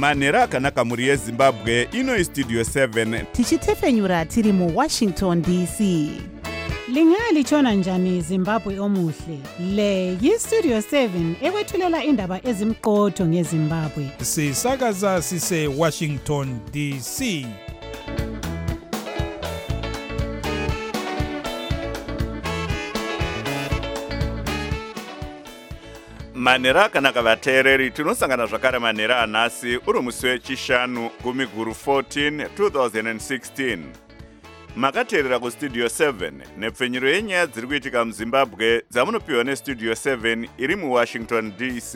manhero akanaka mhuri yezimbabwe. Ino Studio 7 tichitefenyura tiri mu Washington DC. Lingalitshona njani Zimbabwe omuhle? Le yi-Studio 7 ekwethulela indaba ezimqotho ngeZimbabwe. Sisakaza sise Washington DC. manhero akanaka vateereri. Tinosangana zvakare manhero anhasi uri musi wechishanu gumiguru 14 2016. Makateerera kustudio 7 nepfenyuro yenyaya dziri kuitika muZimbabwe dzamunopiwa nestudio 7 iri muWashington DC.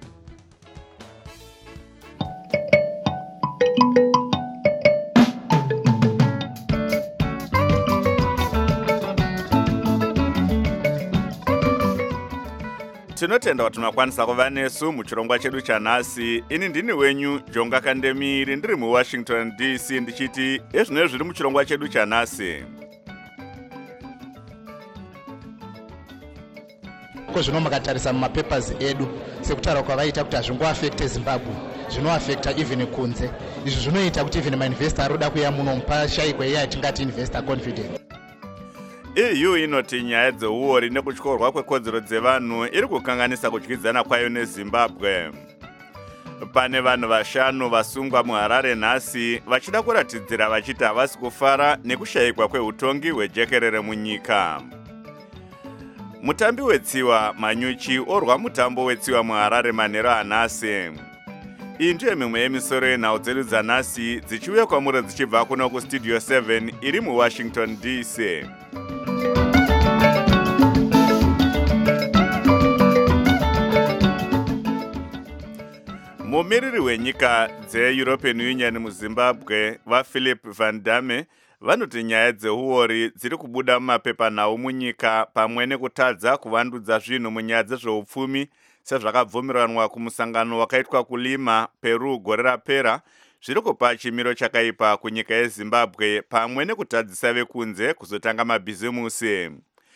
Tinotenda kuti makwanisa kuva nesu muchirongwa chedu chanhasi. Ini ndini wenyu Jonga Kandemiri ndiri muWashington DC ndichiti ezvinezvi zviri muchirongwa chedu chanhasi. Zvino makatarisa mumapapers edu sekutaura kwavaita kuti hazvingoafekte Zimbabwe, zvinoafekta even kunze. Izvi zvinoita kuti even mainvestor aroda kuya muno pashayikwa iye atingati investor confidence. EU inoti nyaya dzeuori nekutyorwa kwekodzero dzevanhu iri kukanganisa kudyidzana kwayo neZimbabwe. Pane vanhu vashanu vasungwa muHarare nhasi vachida kuratidzira vachiti havasi kufara nekushayikwa kweutongi hwejekerere munyika. Mutambi wetsiwa Manyuchi orwa mutambo wetsiwa muHarare manhero anhasi. Iyi ndiyo mimwe yemisoro yenhau dzedu dzanhasi dzichiuya kwamuri dzichibva kuno kustudio 7 iri muWashington DC. Mumiriri wenyika dzeEuropean Union muZimbabwe vaPhilip Van Damme vanoti nyaya dzeuori dziri kubuda mumapepanhau munyika pamwe nekutadza kuvandudza zvinhu munyaya dzezveupfumi sezvakabvumiranwa kumusangano wakaitwa kuLima, Peru gore rapera, zviri kupa chimiro chakaipa kunyika yeZimbabwe pamwe nekutadzisa vekunze kuzotanga mabhizimusi.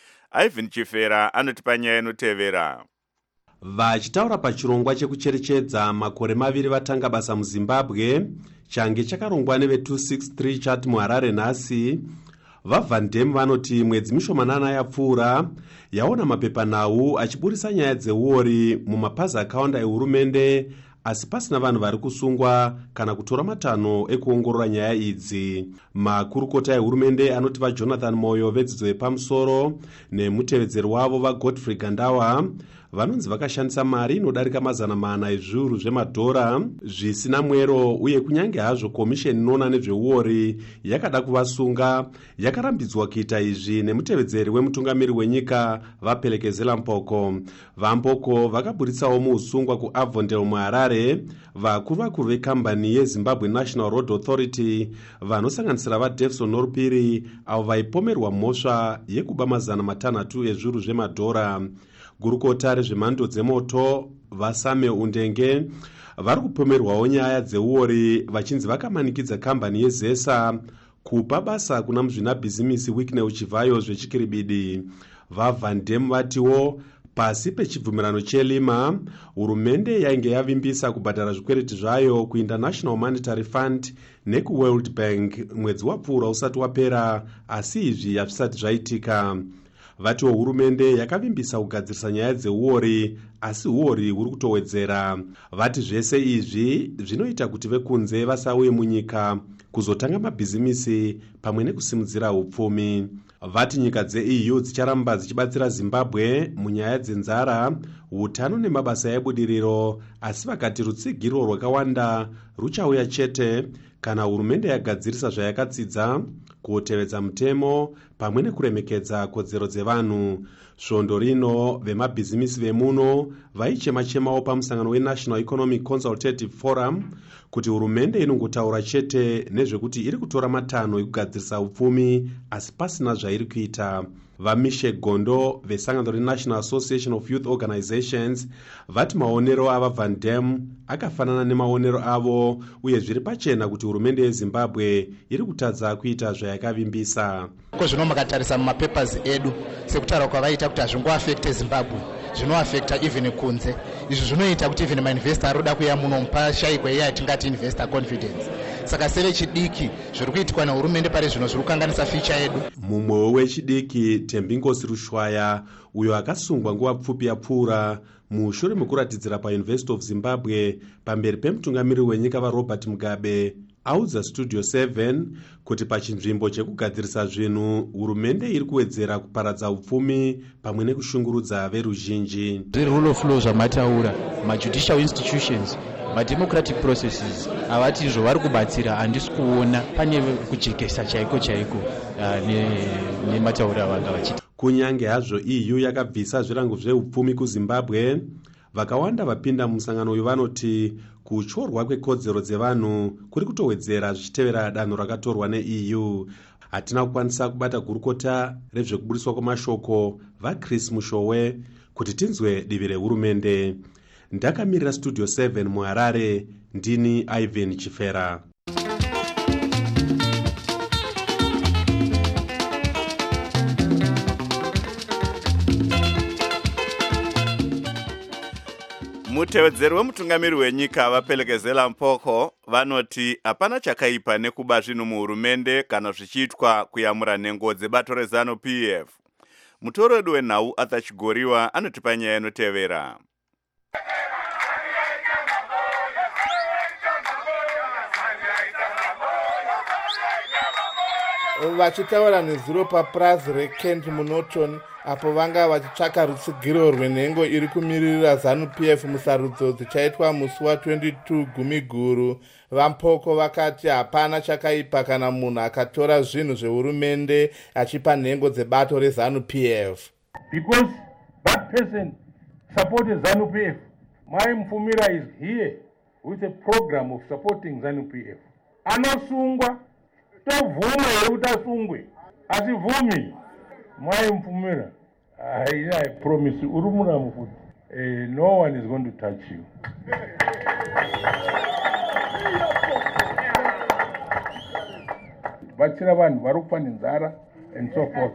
Ivan Chifera anotipa nyaya inotevera. Vachitaura pachirongwa chekucherechedza makore maviri vatanga basa muZimbabwe change chakarongwa neve263 chati muHarare nhasi, vaVan Damme vanoti mwedzi mishomanana yapfuura yaona mapepanhau achiburisa nyaya dzeuori mumapazi akawanda ehurumende, asi pasina vanhu vari kusungwa kana kutora matanho ekuongorora nyaya idzi. Makurukota ehurumende anoti vaJonathan Moyo vedzidzo yepamusoro nemutevedzeri wavo vaGodfrey Gandawa vanonzi vakashandisa mari inodarika $400 ezviuru zvemadhora zvisina mwero, uye kunyange hazvo komisheni inoona nezveuori yakada kuvasunga, yakarambidzwa kuita izvi nemutevedzeri wemutungamiri wenyika vaPhelekezela Mpoko. VaMpoko vakaburitsawo muusungwa kuAvondale muHarare vakuru vekambani yeZimbabwe National Road Authority vanosanganisira vaDevson Norupiri avo vaipomerwa mhosva yekuba $600 ezviuru zvemadhora. Gurukota rezvemhando dzemoto vaSame Undenge vari kupomerwawo nyaya dzeuori vachinzi vakamanikidza kambani yeZesa kupa basa kuna muzvinabhizimisi Wikne Uchivayo zvechikiribidi. VaVan Damme vatiwo pasi pechibvumirano cheLima, hurumende yainge yavimbisa kubhadhara zvikwereti zvayo kuInternational Monetary Fund nekuWorld Bank mwedzi wapfuura usati wapera, asi izvi hazvisati zvaitika. Vatiwo hurumende yakavimbisa kugadzirisa nyaya dzeuori, asi uori huri kutowedzera. Vati zvese izvi zvinoita kuti vekunze vasauye munyika kuzotanga mabhizimisi pamwe nekusimudzira upfumi. Vati nyika dzeEU dzicharamba dzichibatsira Zimbabwe munyaya dzenzara, utano nemabasa ebudiriro, asi vakati rutsigiro rwakawanda ruchauya chete kana hurumende yagadzirisa zvayakatsidza kutevedza mutemo pamwe nekuremekedza kodzero dzevanhu. Svondo rino vemabhizimisi vemuno vaichema-chemawo pamusangano weNational Economic Consultative Forum kuti hurumende inongotaura chete nezvekuti iri kutora matanho ekugadzirisa upfumi asi pasina zvairi kuita. vamishe gondo vesangano renational association of youth organizations vati maonero ava Van Dam akafanana nemaonero avo uye zviri pachena kuti hurumende yeZimbabwe iri kutadza kuita zvayakavimbisa. Zvino makatarisa mumapapers edu sekutaura kwavaita kuti hazvingoafekte Zimbabwe, zvinoafekta even kunze. Izvi zvinoita kuti even mainvestor aroda kuya muno pashayikwa iye atingati investor confidence. Saka seve chidiki zviri kuitwa nehurumende pari zvino zviri kukanganisa future yedu. Mumwe wechidiki Tembinkosi Rushwaya uyo akasungwa nguva pfupi yapfuura mushure mekuratidzira paUniversity of Zimbabwe pamberi pemutungamiri wenyika vaRobert Mugabe audza Studio 7 kuti pachinzvimbo chekugadzirisa zvinhu hurumende iri kuwedzera kuparadza upfumi pamwe nekushungurudza veruzhinji. Rule of law zvamataura majudicial institutions mademocratic processes avati izvo vari kubatsira handisi kuona pane kujekesa chaiko nemataura avanga vachita. Kunyange hazvo EU yakabvisa zvirango zveupfumi kuZimbabwe, vakawanda vapinda musangano uyu vanoti kutyorwa kwekodzero dzevanhu kuri kutowedzera zvichitevera danho rakatorwa neEU. Hatina kukwanisa kubata gurukota rezvekubudiswa kwamashoko vaChris Mushowe kuti tinzwe divi rehurumende. Ndakamirira Studio 7 muHarare, ndini Ivan Chifera. Mutevedzeri wemutungamiri wenyika vapelekezela mpoko vanoti hapana chakaipa nekuba zvinhu muhurumende kana zvichiitwa kuyamura nhengo dzebato reZANU-PF. Mutoro wedu wenhau Arthur Chigoriwa anotipa nyaya inotevera. Vachitaura nezuro paPrazi reKent muNorton apo vanga vachitsvaka rutsigiro rwenhengo iri kumirira ZANU-PF musarudzo dzichaitwa musi wa22 Gumiguru, vampoko vakati hapana chakaipa kana munhu akatora zvinhu zvehurumende achipa nhengo dzebato reZANU-PF. Because that person supported ZANU-PF. My Mfumira is here with a program of supporting ZANU-PF. Anosungwa tovuma yekuti asungwe asivhumi. My Mfumira, I promise you, no one is going to touch you. Batsira vanhu vari kufa nenzara and so forth.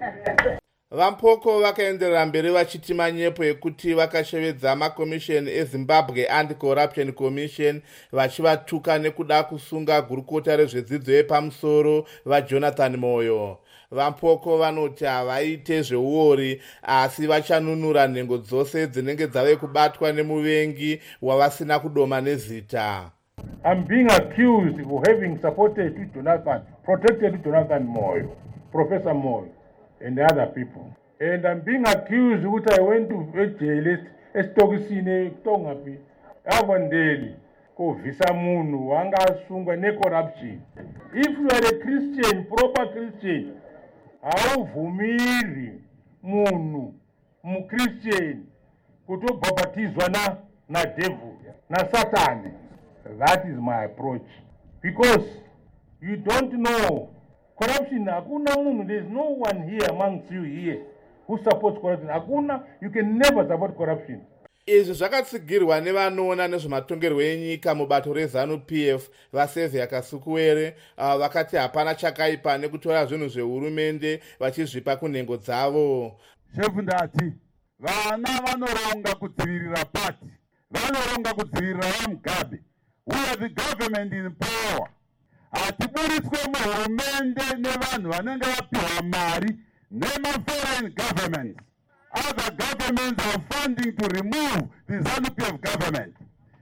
Vampoko vakaenderera mberi vachiti manyepo ekuti vakashevedza makomisheni eZimbabwe Anti-Corruption Commission vachivatuka nekuda kusunga gurukota rezvedzidzo yepamusoro vaJonathan Moyo. Vampoko vanoti havaite zveuori asi vachanunura nhengo dzose dzinenge dzave kubatwa nemuvengi wavasina kudoma nezita. I'm being accused of having supported Jonathan, protected Jonathan Moyo, Professor Moyo, and other people. And I'm being accused that I went to a jail, Estokisine, Tongapi, Avondeli, Visa Munu, Wanga Sunga, ne corruption. If you are a Christian, proper Christian, how vumiri Munu, mu Christian, kuto baptizwa na devil, na Satan. That is my approach. Because you don't know corruption. Hakuna munu, there is no one here amongst you here who supports corruption. Hakuna, you can never support corruption. Izvi zvakatsigirwa nevanoona nezvematongerwo enyika mubato reZANU-PF vaSevia Kasukuwere vakati hapana chakaipa nekutora zvinhu zvehurumende vachizvipa kunhengo dzavo. Shefu ndati vana vanoronga kudzivirira pati, vanoronga kudzivirira vaMugabe. We are the government in power. Hatiburitswe muhurumende nevanhu vanenge vapiwa mari nema-foreign governments. Other governments are funding to remove the ZANU-PF government.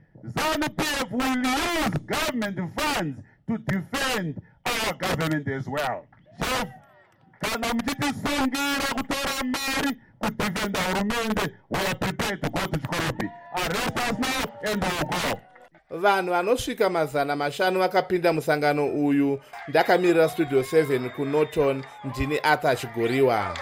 ZANU-PF will use government funds to defend our government as well. So, kana mchitisungira kutora mari kudefenda hurumende, we are prepared to go to Chikoropi. Arrest us now and we will go. Vanhu vanosvika 500 vakapinda musangano uyu. Ndakamirira Studio 7 kuNorton, ndini Arthur Chigoriwa.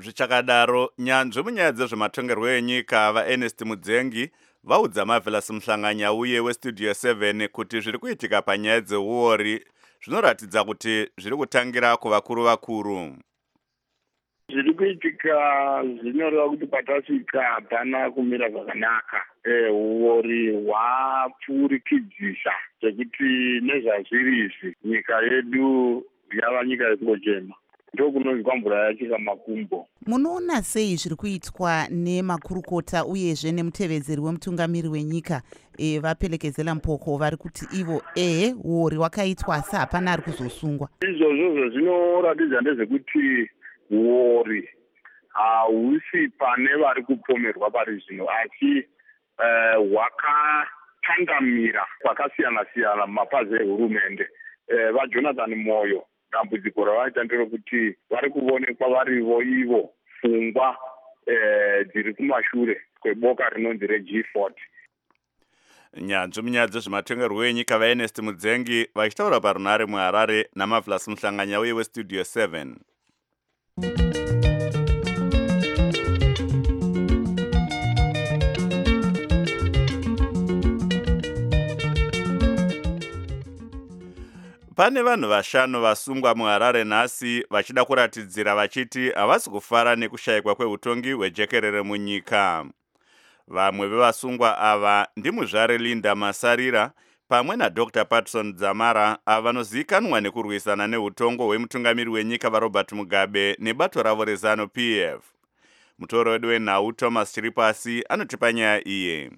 Zvichakadaro, nyanzvi munyaya dzezvematongerwo enyika vaErnest Mudzengi vaudza Marvelous Mhlanganya uye weStudio 7 kuti zviri kuitika panyaya dzeuori zvinoratidza kuti zviri kutangira kuvakuru vakuru. Zviri kuitika zvinoreva kuti patasvika hapana kumira zvakanaka. Uori hwapfurikidzisa zvekuti nezvazviri izvi nyika yedu yava nyika yekungochema. Ndokunonzwa mvura yachika makumbo. Munoona sei zviri kuitwa nemakurukota uyezve nemutevedzeri wemutungamiri wenyika vapelekezela mpoko vari kuti ivo uori wakaitwa asi hapana ari kuzosungwa? Izvozvo zvinoratidza ndezvekuti uori hausi pane vari kupomerwa pari zvino, asi hwakatandamira kwakasiyana-siyana mumapazi ehurumende. VaJonathan Moyo, dambudziko ravaita nderekuti vari kuonekwa varivo ivo pfungwa dziri kumashure kweboka rinonzi reG40. Nyanzvi munyaya dzezvematongerwo enyika vaErnest Mudzengi vachitaura parunhare muHarare naMarvelous Mhlanganya uye weStudio 7. Pane vanhu 5 vasungwa muHarare nhasi vachida kuratidzira vachiti havasi kufara nekushayikwa kweutongi hwejekerere munyika. Vamwe vevasungwa ava ndimuzvare Linda Masarira pamwe naDr. Patson Dzamara ava vanozivikanwa nekurwisana neutongo hwemutungamiri wenyika vaRobert Mugabe nebato ravo reZANU-PF. Mutoro wedu wenhau Thomas Chiripasi anotipa nyaya iye.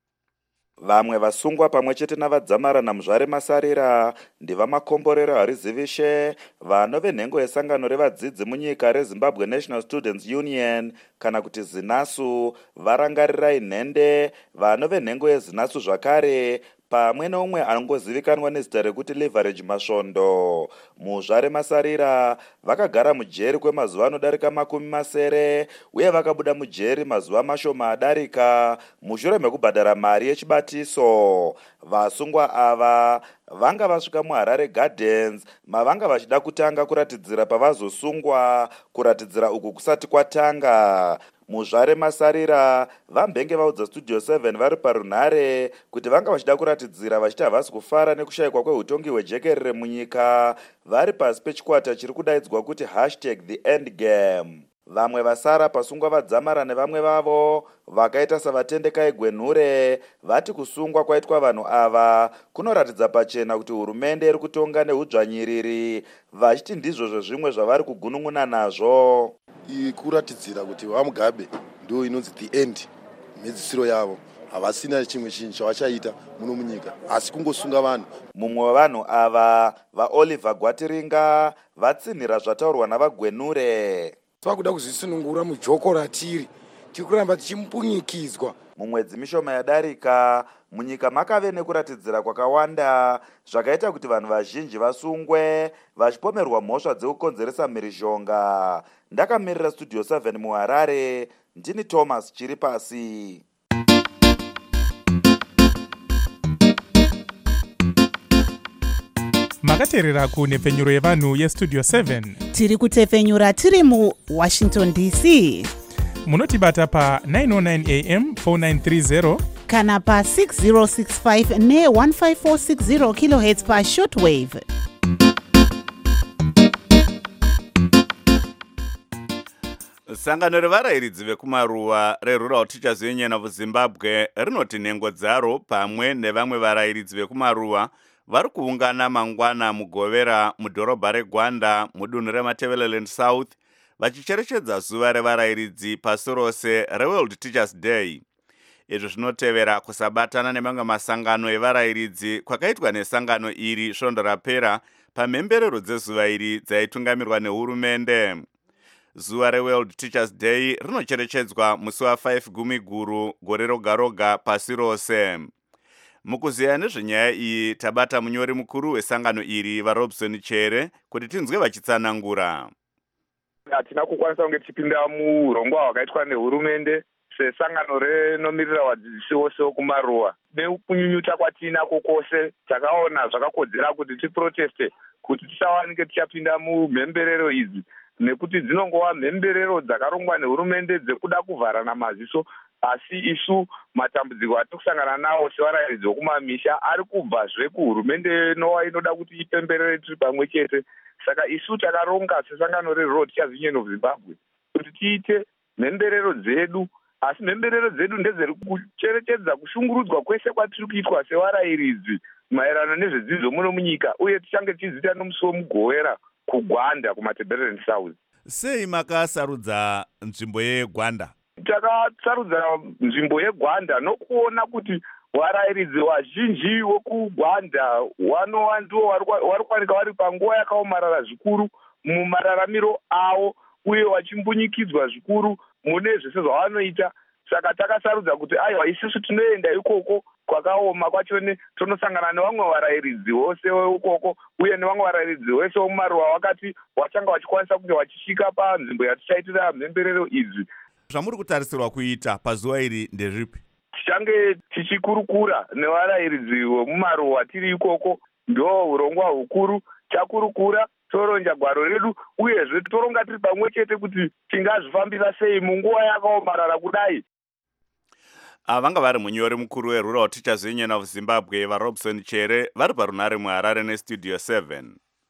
Vamwe vasungwa pamwe chete navadzamara namuzvare Masarira ndivamakomborero Harizivishe, vano venhengo yesangano revadzidzi munyika reZimbabwe National Students Union kana kuti ZINASU, varangarirai nhende, vano venhengo yeZINASU zvakare, pamwe neumwe anongozivikanwa nezita rekuti Leverage Masvondo. Muzvare Masarira vakagara mujeri kwemazuva anodarika 70 uye vakabuda mujeri mazuva mashoma adarika mushure mekubhadhara mari yechibatiso. Vasungwa ava vanga vasvika muHarare Gardens mavanga vachida kutanga kuratidzira pavazosungwa, kuratidzira uku kusati kwatanga. Muzvare Masarira vambenge vaudza Studio 7 vari parunhare kuti vanga vachida kuratidzira vachiti havasi kufara nekushayikwa kweutongi hwejekerere munyika vari pasi pechikwata chiri kudaidzwa kuti #TheEndGame. Vamwe vasara pasungwa vadzamara nevamwe vavo vakaita savatendeka eGwenhure vati kusungwa kwaitwa vanhu ava kunoratidza pachena kuti hurumende iri kutonga neudzvanyiriri, vachiti ndizvo zvezvimwe zvavari kugunun'una nazvo. Kuratidzira kuti vaMugabe ndio inonzi the end mhedzisiro yavo, havasina chimwe chinhu chavachaita muno munyika asi kungosunga vanhu. Mumwe wevanhu ava vaOliver Gwatiringa vatsinhira zvataurwa navaGwenhure. Tavakuda kuzvisunungura mujoko ratiri, tiri kuramba tichimupunyikidzwa. Mumwedzi mishoma yadarika munyika makave nekuratidzira kwakawanda zvakaita kuti vanhu vazhinji vasungwe vachipomerwa mhosva dzekukonzeresa mhirizhonga. Ndakamirira Studio 7 muHarare, ndini Thomas Chiripasi. Makateerera kunhepfenyuro yevanhu yeStudio 7. Tiri kutepfenyura tiri muWashington DC. Munotibata pa 909 AM 4930 kana pa 6065 ne15460 kHz pa shortwave. Sangano revarayiridzi vekumaruwa reRural Teachers Union of Zimbabwe rinoti nhengo dzaro pamwe nevamwe varayiridzi vekumaruwa vari kuungana mangwana mugovera mudhorobha reGwanda mudunhu reMatabeleland South vachicherechedza zuva revarayiridzi pasi rose reWorld Teachers Day. Izvi zvinotevera kusabatana nemamwe masangano evarayiridzi kwakaitwa nesangano iri svondo rapera pamhemberero dzezuva iri dzaitungamirwa nehurumende. Zuva reWorld Teachers Day rinocherechedzwa musi wa5 Gumiguru gore roga roga pasi rose. Mukuziya nezvenyaya iyi tabata munyori mukuru wesangano iri vaRobson Chere kuti tinzwe vachitsanangura. Hatina kukwanisa kunge tichipinda muurongwa hwakaitwa nehurumende sesangano rinomirira vadzidzisi vose vokumaruwa. Nekunyunyuta kwatinako kwose takaona zvakakodzera kuti tiproteste kuti tisawanike tichapinda mumhemberero idzi nekuti dzinongova mhemberero dzakarongwa nehurumende dzekuda kuvharana maziso. Asi isu matambudziko atiri kusangana nawo sevarayiridzi vokumamisha ari kubvazve kuhurumende nowa inoda kuti ipemberere tiri pamwe chete. Saka isu takaronga sesangano reRoad Teachers Union of Zimbabwe kuti tiite mhemberero dzedu, asi mhemberero dzedu ndedziri kucherechedza kushungurudzwa kwese kwatiri kuitwa sevarayiridzi maererano nezvedzidzo muno munyika, uye tichange tichiziita nomusuwo mugowera kuGwanda kumaTebeleland South. Sei makasarudza nzvimbo yeGwanda? Takasarudza nzvimbo yeGwanda nokuona kuti varayiridzi vazhinji vokuGwanda ndivo vari kuwanika vari panguva yakaomarara zvikuru mumararamiro avo, uye vachimbunyikidzwa zvikuru mune zvese zvavanoita. Saka takasarudza kuti aiwa isusu tinoenda ikoko kwakaoma kwachone tonosangana nevamwe varayiridzi vose ikoko, uye nevamwe varayiridzi vese vomumaruwa vakati vachanga vachikwanisa kunge vachisvika panzvimbo yatichaitira mhemberero idzi. Zvamuri kutarisirwa kuita pazuva iri ndezvipi? Tichange tichikurukura nevarayiridzi vomumaruwa tiri ikoko, ndo urongwa hukuru. Takurukura toronja gwaro redu, uyezve toronga tiri pamwe chete kuti tingazvifambisa sei munguva yakaomarara kudai. Vanga vari munyori mukuru weRural Teachers Union of Zimbabwe vaRobson Chere vari parunare muHarare neStudio 7.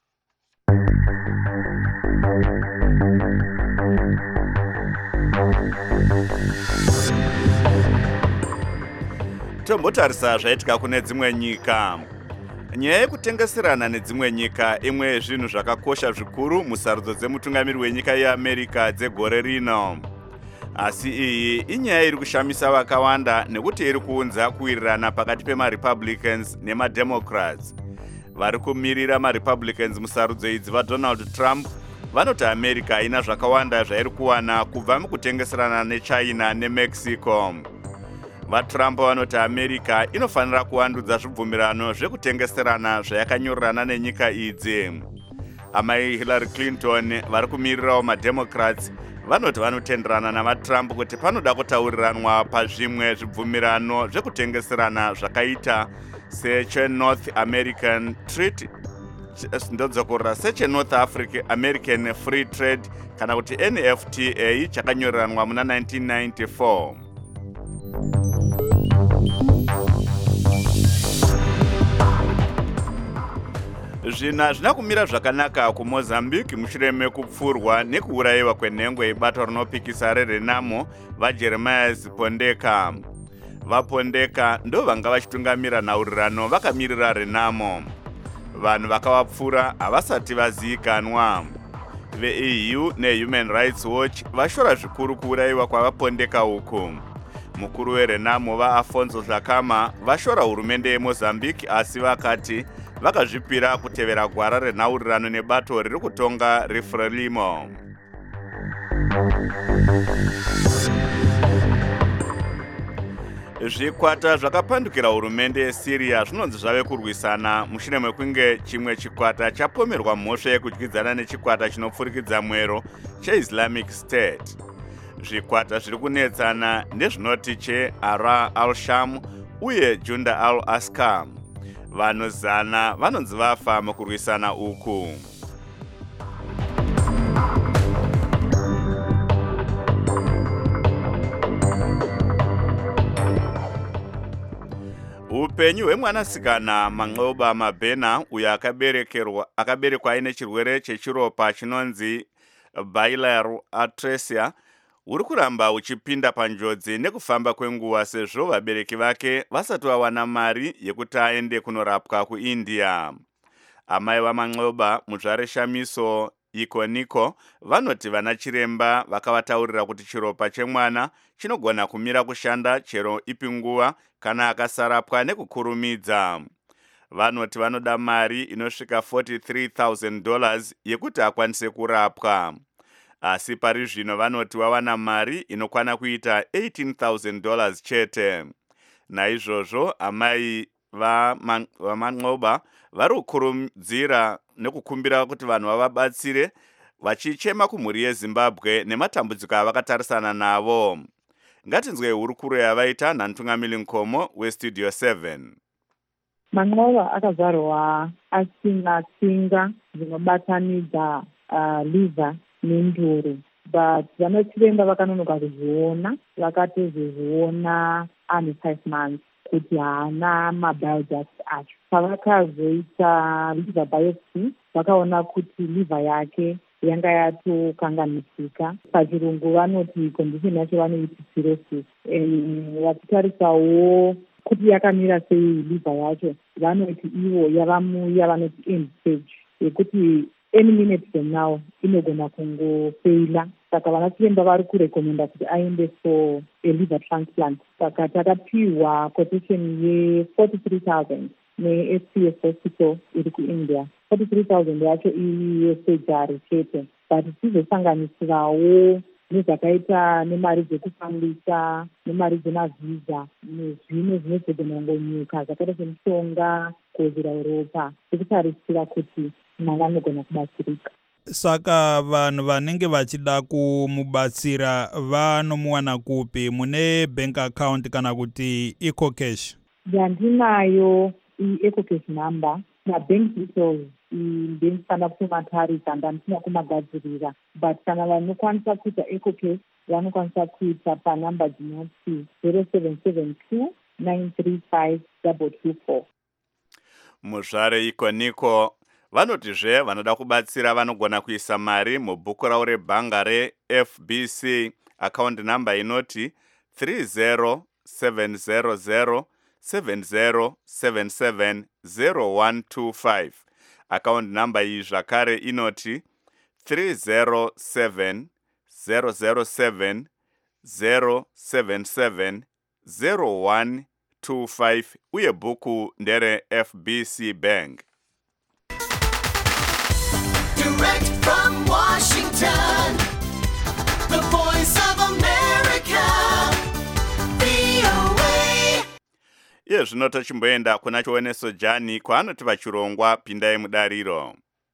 Tombotarisa zvaitika kune dzimwe nyika. Nyaya yekutengeserana nedzimwe nyika imwe yezvinhu zvakakosha zvikuru musarudzo dzemutungamiri wenyika yeAmerica dzegore rino. Asi iyi inyaya iri kushamisa vakawanda nekuti iri kuunza kuwirirana pakati pemaRepublicans nemaDemocrats. Vari kumirira maRepublicans musarudzo idzi vaDonald Trump vanoti America haina zvakawanda zvairi kuwana kubva mukutengeserana neChina neMexico. VaTrump vanoti America inofanira kuvandudza zvibvumirano zvekutengeserana zvayakanyorerana nenyika idzi. Amai Hillary Clinton vari kumirirawo maDemocrats vanoti vanotenderana navaTrump kuti panoda kutauriranwa pazvimwe zvibvumirano zvekutengeserana zvakaita secheNorth American Treaty, ndodzokorora secheNorth American Free Trade kana kuti NFTA chakanyoreranwa muna 1994. Zvina kumira zvakanaka kuMozambique mushure mekupfurwa nekuurayiwa kwenhengwe yebato rinopikisa reRenamo vaJeremias Pondeka. VaPondeka ndo vanga vachitungamira nhaurirano vakamirira Renamo. Vanhu vakavapfura havasati vazivikanwa. VEU neHuman Rights Watch vashora zvikuru kuurayiwa kwavaPondeka uku. Mukuru weRenamo vaAfonso Dhlakama vashora hurumende yeMozambique, asi vakati vakazvipira kutevera gwara renhaurirano nebato riri kutonga reFrelimo. Zvikwata zvakapandukira hurumende yeSyria zvinonzi zvave kurwisana mushure mekunge chimwe chikwata chapomerwa mhosva yekudyidzana nechikwata chinopfurikidza mwero cheIslamic State. Zvikwata zviri kunetsana ndezvinoti cheAra al-Sham uye Junda al-Askar. Vanhu 100 vanonzi vafa mukurwisana uku. Upenyu hwemwanasikana Manqoba Mabhena uyo akaberekwa aine chirwere chechiropa chinonzi biliary atresia uri kuramba uchipinda panjodzi nekufamba kwenguva sezvo vabereki vake vasati vawana mari yekuti aende kunorapwa kuIndia. Amai vaManqoba, mudzvare Shamiso Ikoniko, vanoti vana chiremba vakavataurira kuti chiropa chemwana chinogona kumira kushanda chero ipi nguva kana akasarapwa nekukurumidza. Vanoti vanoda mari inosvika $43,000 yekuti akwanise kurapwa. Asi pari zvino vanoti wawana mari inokwana kuita $18,000 chete. Naizvozvo amai vaManqoba vari kukurudzira nekukumbira kuti vanhu vavabatsire, vachichema kumhuri yeZimbabwe nematambudziko avakatarisana navo. Ngatinzwe hurukuro yavaita naMtungamiri Nkomo weStudio 7. Manqoba akazvarwa asina tsinga dzinobatanidza liver nenduru, but vanachiremba vakanonoka kuzviona, vakatozozviona ane 5 months kuti haana mabile ducts acho. Pavakazoita liver biopsy vakaona kuti liver yake yanga yatokanganisika. Pachirungu vanoti condition yacho vanoiti cirrhosis. Vachitarisawo kuti yakamira sei liver yacho, vanoti ivo yavamuya vanoti end stage, yekuti any minute from now inogona kungofeila. Saka vanachiremba vari kurekomenda kuti aende for a liver transplant. Saka takapiwa quotation ye43,000 ne-SPS hospital iri kuIndia. 43,000 yacho iyesurgery chete, but tizosanganisirawo nezvakaita nemari dzekufambisa, nemari dzemavhiza, nezvimwe zvinogona kungonyuka zvakaita semishonga, kuwedzera ropa, tikutarisira kuti mwana anogona kubatsirika. Saka vanhu vanenge vachida kumubatsira vanomuwana kupi? Mune bank account kana kuti ecocash? Ndinayo i-ecocash number na-bank details ndinofanira kumatarisa, ndandisina kumagadzirira, but kana vanokwanisa kuita ecocash vanokwanisa kuita panamba dzinoti 0772 935 224. Muzvare ikoniko vanotizve vanoda kubatsira vanogona kuisa mari mubhuku ravo rebhanga reFBC account number inoti 3070770125. Account number iyi zvakare inoti 3070770125 uye bhuku ndere FBC Bank. Direct from Washington, the voice of America, VOA. Iye zvino tochimboenda kuna Chioniso Jani kwaanoti pachirongwa pindai mudariro.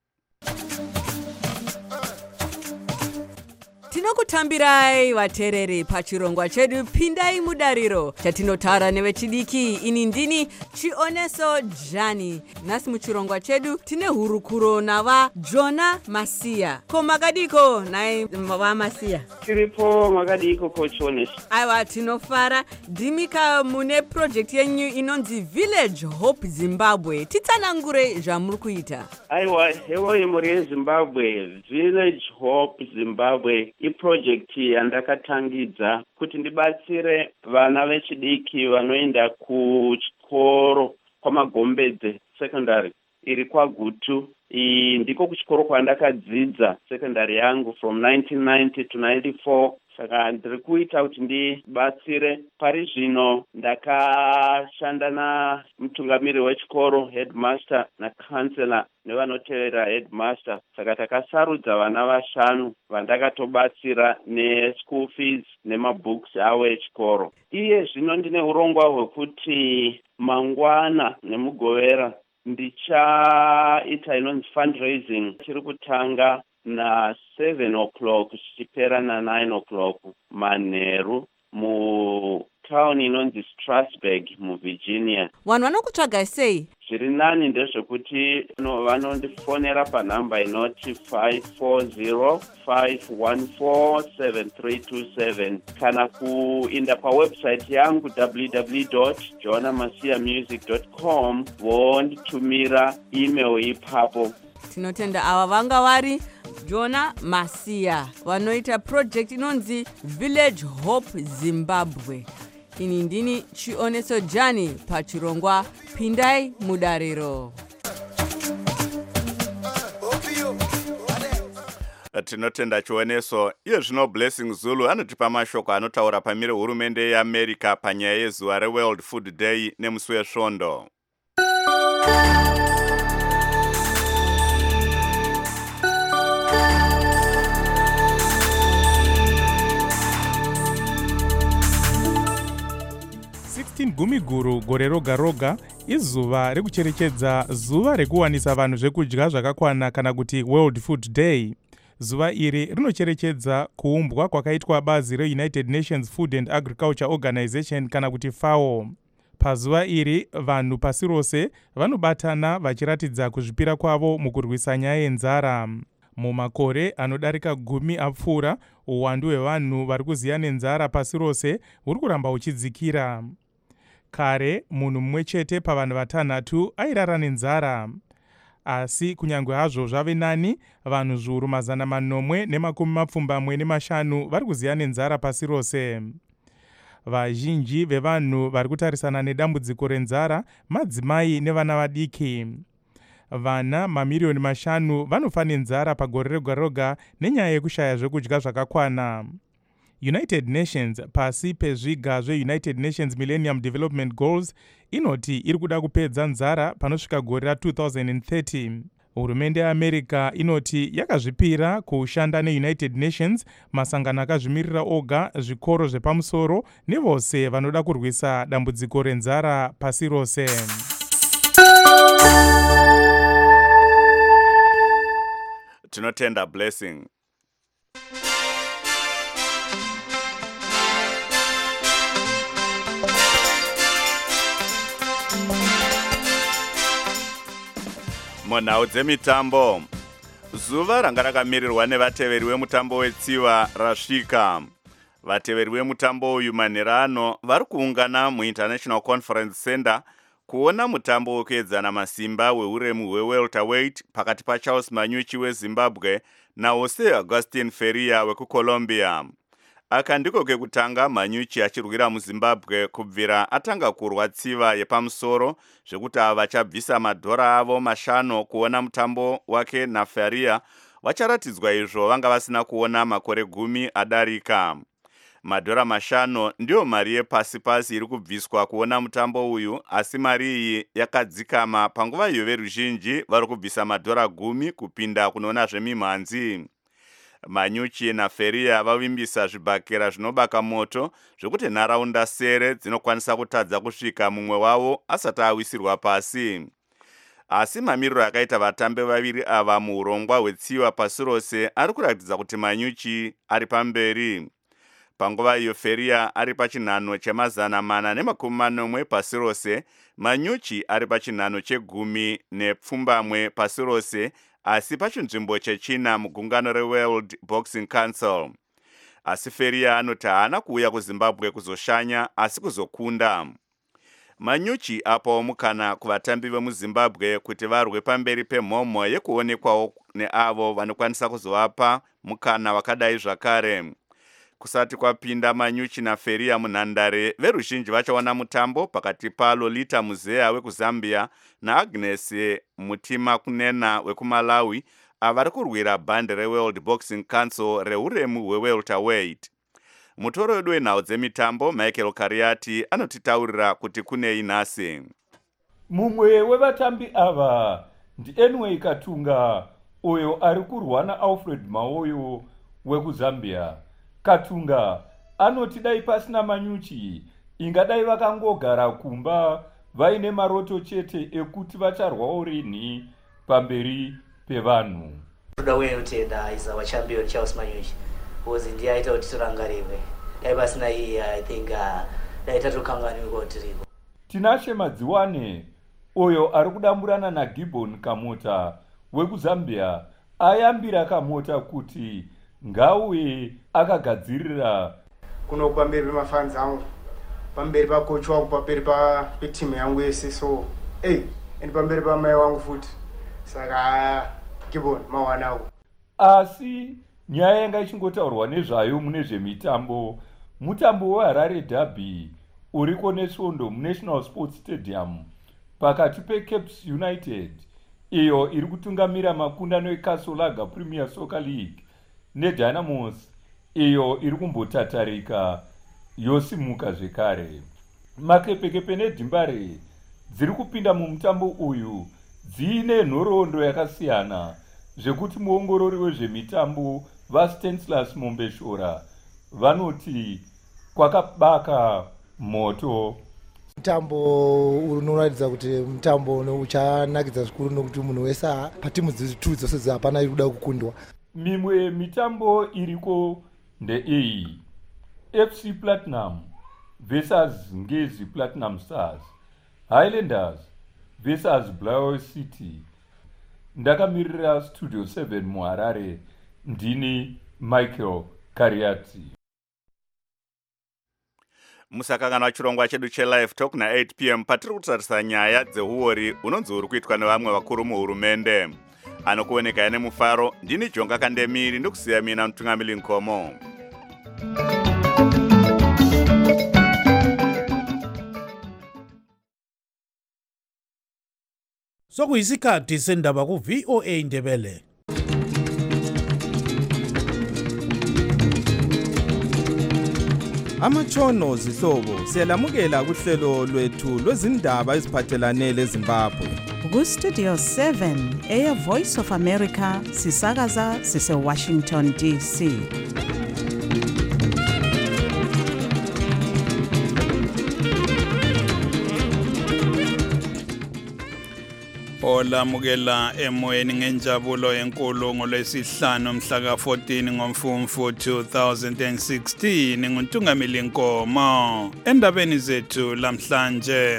Tinokutambirai vatereri pachirongwa chedu pindai mudariro chatinotaura nevechidiki. Ini ndini Chioniso Jani. Nhasi muchirongwa chedu tine hurukuro nava Jona Masiya. Ko makadiko nai va Masiya? Tiripo makadiko ko Chioniso. Aiwa, tinofara. Dimika mune project yenyu inonzi Village Hope Zimbabwe. Titsanangure zvamuri kuita. Aiwa, hewo muri yeZimbabwe, Village Hope Zimbabwe iproject yandakatangidza kuti ndibatsire vana vechidiki vanoenda kuchikoro kwamagombedze secondary iri kwaGutu. Ndiko kuchikoro kwandakadzidza secondary yangu from 1990 to 94. Saka ndiri kuita kuti ndibatsire. Pari zvino ndakashanda namutungamiri wechikoro, headmaster nacounselor nevanotevera headmaster. Saka takasarudza vana 5 vandakatobatsira neschool fees nemabooks avo echikoro. Iye zvino ndine urongwa hwekuti mangwana nemugovera ndichaita inonzi fundraising. Tiri kutanga na7 o'clock chichipera na9 o'clock manheru mutown inonzi Strasburg muVirginia. Vanhu vanokutsvaga sei? Zviri nani ndezvekuti vanondifonera panhamba inoti 540-514-7327 kana kuinda pawebsite yangu www.jonamasiyamusic.com vonditumira email ipapo. Tinotenda ava vanga vari Jona Masiya vanoita project inonzi Village Hope Zimbabwe. Ini ndini Chioniso Jani pachirongwa pindai mudariro. Tinotenda Chioniso. Iye zvino Blessing Zulu anotipa mashoko anotaura pamire hurumende yeAmerica panyaya yezuva reWorld Food Day nemusi wesvondo. Gumiguru gore roga roga izuva rekucherechedza zuva rekuwanisa vanhu zvekudya zvakakwana kana kuti World Food Day. Zuva iri rinocherechedza kuumbwa kwakaitwa bazi reUnited Nations Food and Agriculture Organization kana kuti FAO. Pazuva iri vanhu pasi rose vanobatana vachiratidza kuzvipira kwavo mukurwisa nyaya yenzara. mumakore anodarika 10 apfuura, uwandu hwevanhu vari kuziya nenzara pasi rose huri kuramba huchidzikira. Kare, munhu mumwe chete pavanhu 6 airara nenzara. Asi kunyange hazvo zvave nani, vanhu zviuru 975 vari kuziya nenzara pasi rose. Vazhinji vevanhu vari kutarisana nedambudziko renzara madzimai nevana vadiki. Vana mamiliyoni 5 vanofa nenzara pagore rega roga nenyaya yekushaya zvekudya zvakakwana. United Nations, pasi pezviga zveUnited Nations Millennium Development Goals, inoti iri kuda kupedza nzara panosvika gore ra2030. Hurumende yeAmerica inoti yakazvipira kushanda neUnited Nations, masangano akazvimirira oga, zvikoro zvepamusoro nevose vanoda kurwisa dambudziko renzara pasi rose. Tinotenda Blessing. Munhau dzemitambo, zuva ranga rakamirirwa nevateveri vemutambo wetsiva rasvika. Vateveri vemutambo uyu manherano vari kuungana muInternational Conference Center kuona mutambo wekuedzana masimba weuremu hwewelterweight pakati paCharles Manyuchi weZimbabwe naJose Augustin Feria wekuColombia. Aka ndiko kekutanga Manyuchi achirwira muZimbabwe kubvira atanga kurwa tsiva yepamusoro zvekuti ava vachabvisa madhora avo 5 kuona mutambo wake naFeria vacharatidzwa izvo vanga vasina kuona makore 10 adarika. Madhora 5 ndiyo mari yepasi-pasi iri kubviswa kuona mutambo uyu, asi mari iyi yakadzikama panguva iyo veruzhinji vari kubvisa madhora 10 kupinda kunoona zvemimhanzi. Manyuchi naFeria vavimbisa zvibhakera zvinobaka moto zvekuti nharaunda sere dzinokwanisa kutadza kusvika mumwe wavo asati awisirwa pasi. Asi mamiriro akaita vatambi vaviri ava muurongwa hwetsiva pasi rose ari kuratidza kuti Manyuchi ari pamberi. Panguva iyo Feria ari pachinhano che440 pasi rose, Manyuchi ari pachinhano che10 pasi rose, asi pachinzvimbo chechina mugungano reWorld Boxing Council. Asi Feria anoti haana kuuya kuZimbabwe kuzoshanya asi kuzokunda. Manyuchi apawo mukana kuvatambi vemuZimbabwe kuti varwe pamberi pemhomho yekuonekwawo neavo vanokwanisa kuzovapa mukana wakadai zvakare. Kusati kwapinda Manyuchi naFeria munhandare, veruzhinji vachaona mutambo pakati paLolita Muzeya wekuZambia naAgnes Mutima Kunena wekuMalawi avari kurwira bhande reWorld Boxing Council reuremu hwewelterweight. Mutoro wedu wenhau dzemitambo Michael Kariati anotitaurira kuti kunei nhasi. Mumwe wevatambi ava ndiEnway Katunga, uyo ari kurwa naAlfred Mawoyo wekuZambia. Katunga anoti dai pasina Manyuchi ingadai vakangogara kumba vaine maroto chete ekuti vacharwawo rinhi pamberi pevanhu. Toda kutenda is our champion Charles Manyuchi because ndiye aita kuti tirangarirwe. Dai pasina iye I think dai tatokanganwiko tiripo. Tinashe Madziwane uyo ari kudamburana naGibbon Kamota wekuZambia ayambira Kamota kuti ngauye akagadzirira kuno pamberi pemafans angu, pamberi pakochi wangu, pamberi petimu yangu yese, so and pamberi pamai wangu futi, saka Gibbon mawanawo. Asi nyaya yanga ichingotaurwa nezvayo mune zvemitambo, mutambo weHarare Derby uriko nesvondo muNational Sports Stadium pakati peCapes United iyo iri kutungamira makundano eCastle Premier Soccer League neDynamos iyo iri kumbotatarika yosimuka zvekare. Makepekepe neDhimbare dziri kupinda mumutambo uyu dziine nhoroondo yakasiyana zvekuti muongorori wezvemitambo vaStanislas Mombeshora vanoti kwakabaka moto. Mutambo unoratidza kuti mutambo uchanakidza zvikuru nokuti munhu wese patimu dzitatu dzose hapana iri kuda kukundwa. Mimwe mitambo iriko ndeiyi: FC Platinum versus Ngezi Platinum Stars, Highlanders versus Blair City, ndakamirira studio 7 muharare ndini Michael Kariati. Musakanganwa chirongwa chedu chelive talk na 8 p.m. patiri kutarisa nyaya dzeuori unonzi uri kuitwa nevamwe vakuru muhurumende. Anokuoneka ine mufaro, ndini Jonga Kandemiri ndokusiya mina Mutungamiri Nkomo. Sokuyisikhathi sendaba ku VOA Ndebele. Amatshono zihlobo siyalamukela kuhlelo lwethu lwezindaba eziphathelane leZimbabwe. Ku Studio 7 Air Voice of America sisakaza sise Washington DC. Olamukela emoyeni ngenjabulo enkulu ngolwesihlanu mhla ka-14 ngoMfumfu 2016 nguNtungamiri Nkomo. Endabeni zethu lamhlanje.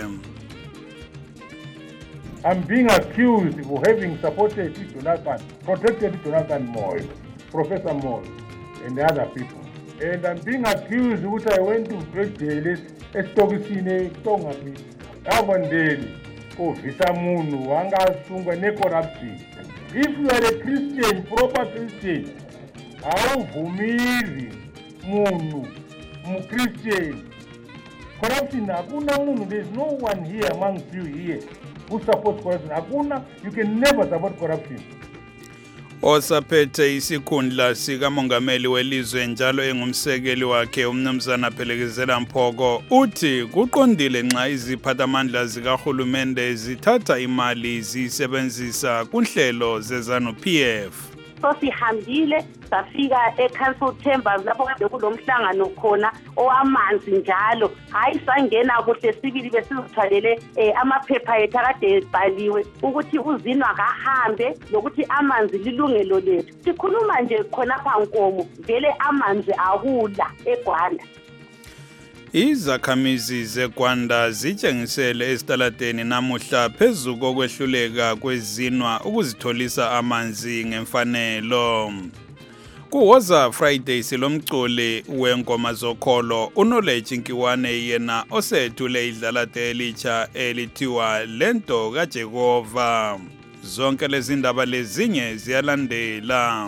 I'm being accused of having supported Jonathan, protected Jonathan Moyo, Professor Moyo, and other people. And I'm being accused that I went to jail Estokisine, Tongapi, Avondeli, Visa Munu, Wanga Sungwa, corruption. If you are a Christian, proper Christian, Vumiri, Munu, Christian, corruption, Akuna Munu, there's no one here amongst you here who supports corruption. Akuna, you can never support corruption. Osaphethe isikhundla sikamongameli welizwe njalo engumsekeli wakhe umnumzana Phelekezela Mphoko uthi kuqondile nxa iziphathamandla zikahulumende zithatha imali zisebenzisa kunhlelo zeZANU-PF. Sihambile safika eCouncil Chambers lapho kade kulomhlangano khona owamanzi njalo hayi sangena kuhle sibili besizithwalele amaphepha ethu akade ebhaliwe ukuthi uzinwa kahambe lokuthi amanzi lilungelo lethu. Sikhuluma nje khona phankomo vele amanzi akula eGwanda. Izakhamizi zeGwanda zitshengisele esitaladeni namuhla phezu kokwehluleka kwezinwa ukuzitholisa amanzi ngemfanelo. Kuwoza Friday silomculi wengoma zokholo uNoleji Nkiwane yena osethule idlalate elitsha elithiwa Lento kaJehova. Zonke lezi ndaba lezinye ziyalandela.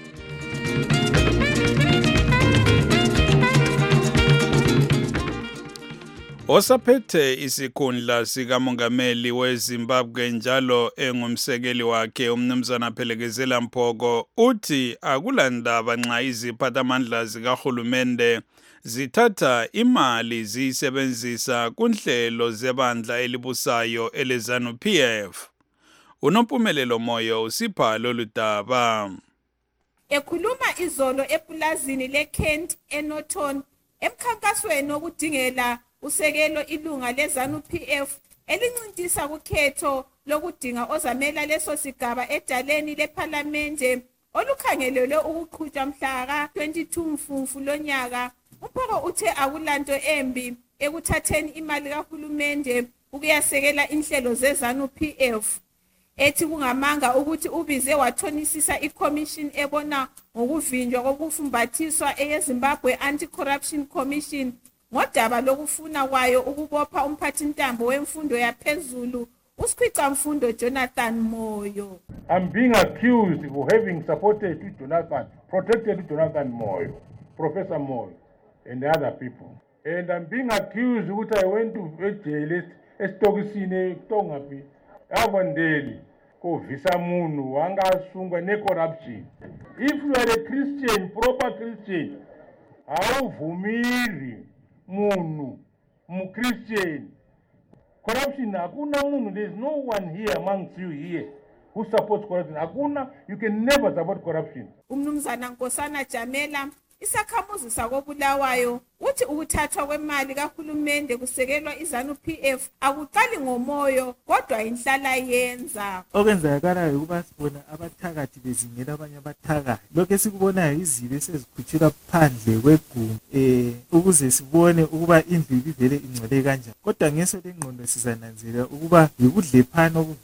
Osaphethe isikhundla sikamongameli weZimbabwe njalo engumsekeli wakhe umnumzana Phelekezela Mphoko uthi akulandaba nxa iziphathamandla zikahulumende zithatha imali zisebenzisa kunhlelo zebandla elibusayo eleZANU-PF. Unompumelelo Moyo usipha lolu daba. Ekhuluma izolo epulazini leKent eNorton emkhankasweni okudingela usekelo ilunga leZANU-PF elincintisa kukhetho lokudinga ozamela leso sigaba edaleni leParlamente olukhangelelwe ukuqhutshwa mhla ka-22 Mfumfu lonyaka. Mphoko uthe akulanto embi ekuthatheni imali kahulumende ukuyasekela inhlelo zeZANU-PF. Ethi kungamanga ukuthi ubize wathonisisa iCommission ebona ngokuvinjwa kokufumbathiswa eyeZimbabwe Anti-Corruption Commission ngodaba lokufuna kwayo ukubopha umphathintambo wemfundo yaphezulu uSikhwicamfundo Jonathan Moyo. I'm being accused of having supported Jonathan, protected Jonathan Moyo, Professor Moyo, and other people. And I'm being accused that I went to jail Estokisine, Tongapi, Avondeli, Visa Munu, Wanga Sungwa, corruption. If you are a Christian, proper Christian, Vumiri, Munu, Christian, corruption, Akuna Munu, there's no one here amongst you here who supports corruption. Akuna, you can never support corruption. Umnumzana Nkosana Jamela isakhamuzi sakobulawayo uthi ukuthathwa kwemali kahulumende kusekelwa iZANU-PF akuqali ngomoyo kodwa inhlala yenza. Okwenzakalayo ukuba sibona abathakathi bezingela abanye abathakathi. Lokho esikubonayo izibe sezikhutshela phandle kwegumbi ukuze sibone ukuba indlu ibivele ingcwele kanjani. Kodwa ngeso lengqondo sizananzelela ukuba yikudlephana okuvele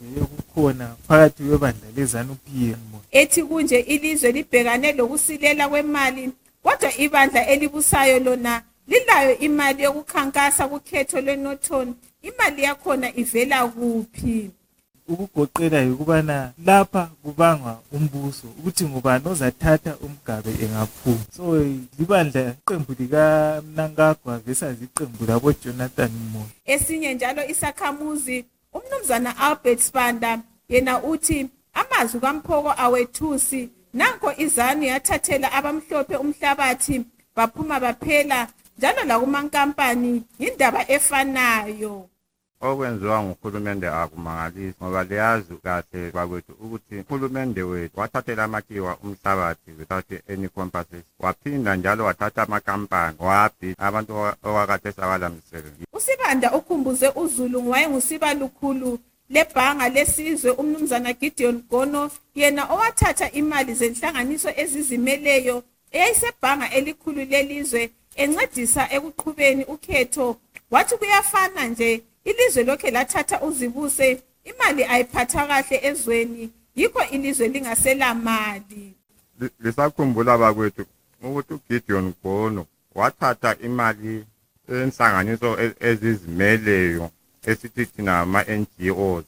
khona phakathi kwebandla leZANU-PF. Ethi kunje ilizwe libhekane lokusilela kwemali, kodwa ibandla elibusayo lona lilayo imali yokukhankasa kukhetho lweNorton. Imali yakhona ivela kuphi? Ukugoqela yikubana lapha kubangwa umbuso ukuthi ngubani ozathatha umgabe engaphuma. So libandla iqembu likaMnangagwa versus iqembu labo Jonathan Moyo. Esinye njalo isakhamuzi umnumzana Albert Spanda yena uthi amazwi kaMphoko awethusi, nanko iZANU yathathela abamhlophe umhlabathi baphuma baphela, njalo lakumankampani indaba efanayo. Okwenziwa nguhulumende akumangalisi ngoba liyazi kahle bakwethu ukuthi uhulumende wethu wathathela amakiwa umhlabathi without any compensation, waphinda njalo wathatha amakampani wabhi abantu owakade sabalamisele. uSibanda ukhumbuze uZulu wayengusiba lukhulu lebhanga lesizwe umnumzana Gideon Gono, yena owathatha imali zenhlanganiso ezizimeleyo eyayisebhanga elikhulu lelizwe encedisa ekuqhubeni ukhetho. Wathi kuyafana nje, ilizwe lokhe lathatha uzibuse, imali ayiphatha kahle ezweni, yikho ilizwe lingasela mali. Lisakhumbula bakwethu ukuthi uGideon Gono wathatha imali enhlanganiso ezizimeleyo esithi thina ama-NGOs,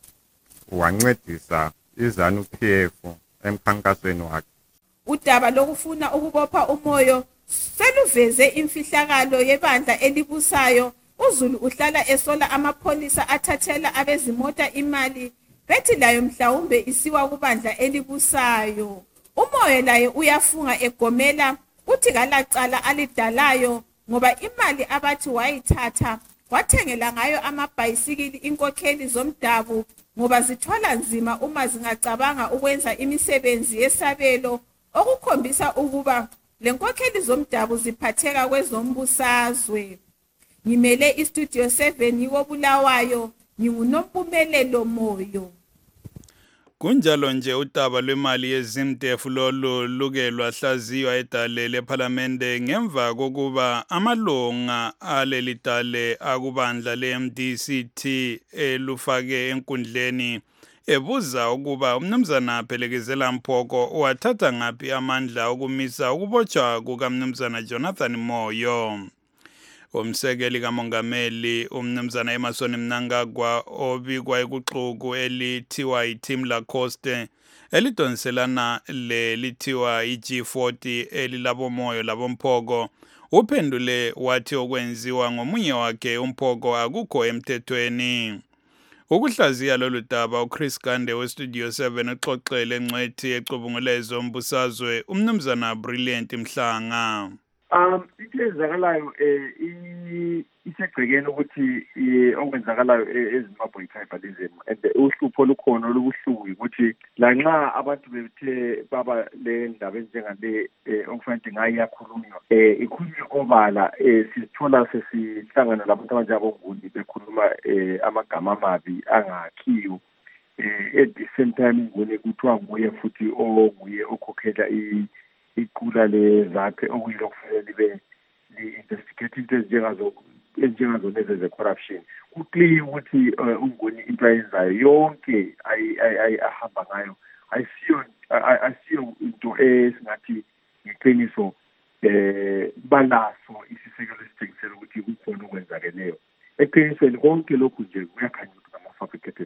wancedisa iZANU-PF emkhankasweni wakhe. Udaba lokufuna ukubopha umoyo seluveze imfihlakalo yebandla elibusayo. uZulu uhlala esola amapholisa athathela abezimota imali, bethi layo mhlawumbe isiwa kubandla elibusayo. Umoyo laye uyafunga egomela, uthi kalacala alidalayo ngoba imali abathi wayithatha wathengela ngayo amabhayisikili inkokheli zomdabu ngoba zithwala nzima uma zingacabanga ukwenza imisebenzi yesabelo, okukhombisa ukuba lenkokheli zomdabu ziphatheka kwezombusazwe. Ngimele iStudio 7 yiwoBulawayo, nginguNompumelelo Moyo. Kunjalo nje udaba lwemali yezimtefu lolu luke lwahlaziywa edale lePhalamende ngemva kokuba amalunga aleli dale akubandla leMDCT elufake enkundleni ebuza ukuba umnumzana Phelekezela Mphoko wathatha ngaphi amandla okumisa ukubotshwa kukaMnumzana Jonathan Moyo. Umsekeli kamongameli umnumzana Emmerson Mnangagwa obikwa ekuxuku elithiwa iTeam Lacoste elidonselana lithiwa iG40 elilabomoyo labomphoko, uphendule wathi okwenziwa ngomunye wakhe umphoko akukho emthethweni. Ukuhlaziya lolu daba uChris Gande weStudio 7 uxoxele ngcwethi ecubungulezo umbusazwe umnumzana Brilliant Mhlanga. Into ezakalayo isegcekeni ukuthi okwenzakalayo eZimbabwe i-tribalism, and uhlupho olukhona olubuhlungu ukuthi lanxa abantu bethe baba le ndaba enjengale okufanele ngayo iyakhulunywa ikhulunywe obala, sithola sesihlangana labantu abanjengabonguni bekhuluma amagama amabi angakhiyo. At the same time ngone kuthiwa nguye futhi onguye okhokhela iqula lezakhe okuyilo kufanele libe li-investigate into ezinjengazo lezi ze-corruption. Kuclear ukuthi ungoni into ayenzayo yonke ahamba ngayo ayisiyo into esingathi ngeqiniso balaso isisekelo esithengisela ukuthi kukhona okwenzakeleyo. Eqinisweni konke lokhu nje kuyakhanya ukuthi ngama-fabricated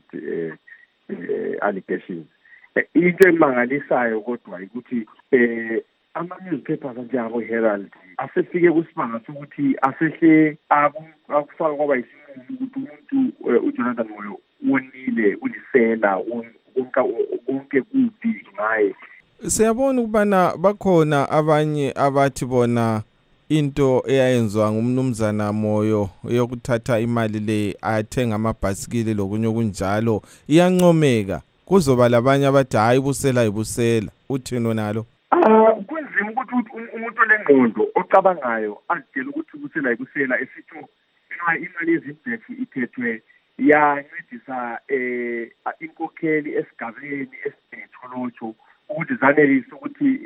allegations. Into emangalisayo kodwa ukuthi ama-newspapers anjengabo-Herald asefike kusibanga sokuthi asehle akufaka kwaba isinqumo ukuthi umuntu uJonathan Moyo wonile, ulisela, konke kubi ngaye. Siyabona ukubana bakhona abanye abathi bona into eyayenziwa ngumnumzana Moyo yokuthatha imali le athenga amabhasikili lokunye okunjalo iyancomeka, kuzoba labanye abathi hayi ibusela. Uthini nalo? Kunzima ukuthi umuntu olengqondo ocabangayo azitshela ukuthi ibusela esitho imali yezimtefu ithethwe yancedisa inkokheli esigabeni esitholotsho ukuthi zanelise ukuthi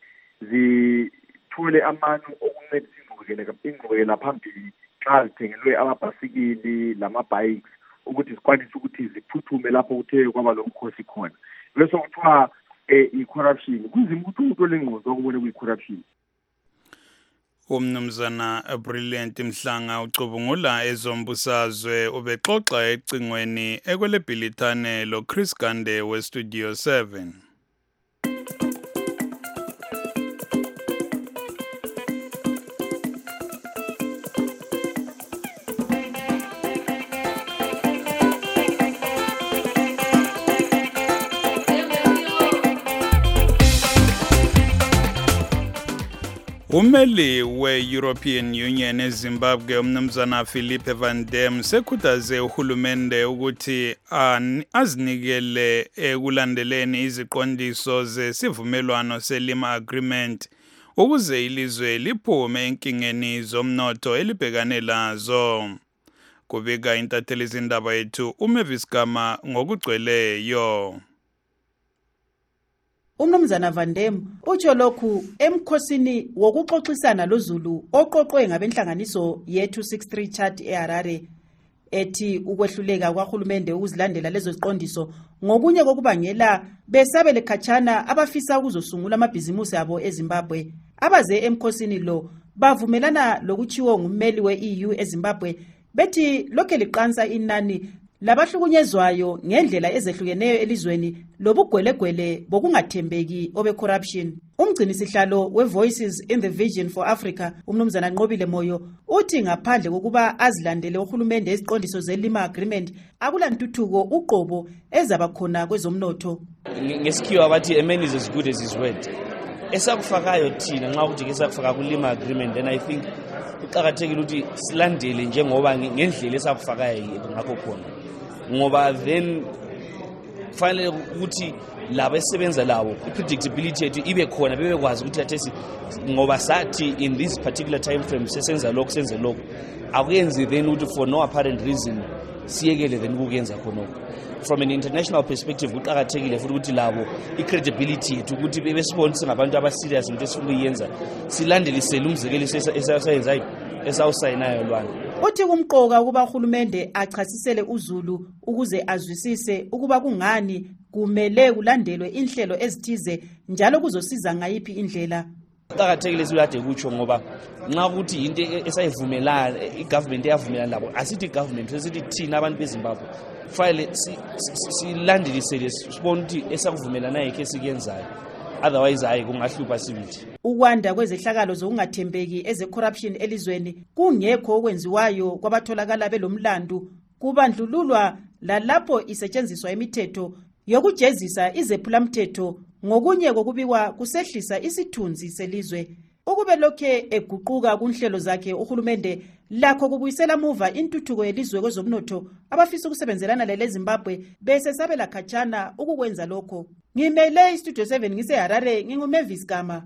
zithole amano okuncedisa ingqubekela phambili xa zithengelwe amabhasikili lamabhayikes, ukuthi zikwanise ukuthi ziphuthume lapho kuthe kwaba lo mkhosi khona bese kuthiwa i-corruption kunzima ukuthi umuntu olengqondo okubone kuyi-corruption. Umnumzana Brilliant Mhlanga ucubungula ezombusazwe ubexoxa ecingweni ekwelebhilithane lo Chris Gande we-Studio 7. Umeli we-European Union eZimbabwe umnumzana Philippe Van Dam sekhuthaze uhulumende ukuthi azinikele ekulandeleni iziqondiso zesivumelwano selima agreement ukuze ilizwe liphume enkingeni zomnotho elibhekane lazo. Kubika intatheli izindaba yethu uMavis Gama ngokugcweleyo. Umnumzana Van Dam utsho lokhu emkhosini wokuxoxisana loZulu oqoqwe ngabenhlanganiso ye263 chat eHarare ethi ukwehluleka kwahulumende ukuzilandela lezo ziqondiso ngokunye kokubangela besabele khatshana abafisa ukuzosungula amabhizimusi abo eZimbabwe. Abaze emkhosini lo bavumelana lokuchiwo ngummeli we-EU eZimbabwe bethi lokho liqansa inani labahlukunyezwayo ngendlela ezehlukeneyo elizweni lobugwelegwele bokungathembeki obe-corruption. Umgcinisihlalo we-Voices in the Vision for Africa umnumzana Nqobile Moyo uthi ngaphandle kokuba azilandele uhulumende iziqondiso zelima agreement akulantuthuko uqobo ezaba khona kwezomnotho. Ngesikhiwa bathi a man is as good as his word. Esakufakayo thina nxa ukuthi ke sakufaka kulima agreement then I think uqhakathekile ukuthi silandele njengoba ngendlela esakufakayo ngakho khona. Ngoba then fanele ukuthi laba esebenza labo i-predictability yethu ibe khona bebekwazi ukuthi athesi ngoba sathi in this particular time frame sesenza lokho senze lokho akuyenzi then ukuthi for no apparent reason siyekele then ukuyenza khona. From an international perspective kuqhakathekile futhi ukuthi labo i-credibility yethu ukuthi bebesibona singabantu abaserious into esifuna ukuyenza silandelisele umzekeliso esayenzayo esawusayinayo lwana. Uthi kumqoka ukuba uhulumende achasisele uZulu ukuze azwisise ukuba kungani kumele kulandelwe inhlelo ezithize njalo kuzosiza ngayiphi indlela. Kuqhakathekile silade kutsho ngoba nxa ukuthi into esayivumelana i-government eyavumelana labo asithi i-government sesithi thina abantu beZimbabwe file silandelisele sibone ukuthi esakuvumelana yikho esikuyenzayo otherwise hayi kungahlupha sibithi. Ukwanda kwezehlakalo zokungathembeki eze-corruption elizweni kungekho okwenziwayo kwabatholakala belomlandu kubandlululwa lalapho isetshenziswa imithetho yokujezisa izephulamthetho ngokunye kokubikwa kusehlisa isithunzi selizwe. Ukube lokhe eguquka kunhlelo zakhe uhulumende lakho kubuyisela muva intuthuko yelizwe kwezomnotho abafisa ukusebenzelana leZimbabwe bese sabela khatshana ukukwenza lokho. Ngimele iStudio 7 ngiseHarare nginguMavis Gama.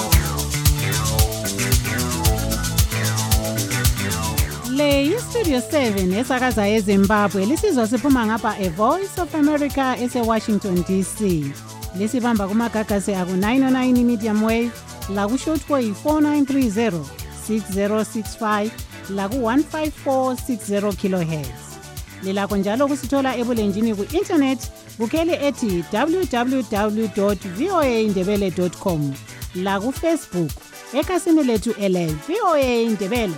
Le iStudio 7 esakaza eZimbabwe lisizwa siphuma ngapha eVoice of America eseWashington DC. Lisibamba kumagagasi aku 909 medium wave la ku shortwave 4930 6065 la ku 15460 kilohertz. Lilakho njalo kusithola ebulenjini ku internet bukele ethi www.voaindebele.com la ku Facebook ekhasini lethu ele VOA Indebele.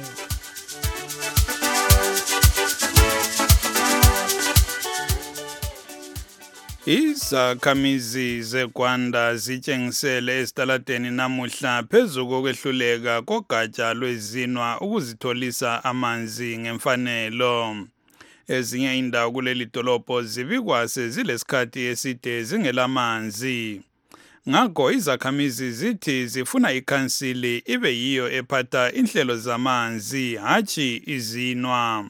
Izakhamizi zeGwanda zitshengisele esitaladeni namuhla phezu kokwehluleka kogatsha lwezinwa ukuzitholisa amanzi ngemfanelo. Ezinye indawo kuleli dolobho zibikwa sezilesikhathi eside zingelamanzi. Ngakho izakhamizi zithi zifuna ikhansili ibe yiyo ephatha inhlelo zamanzi hatshi izinwa.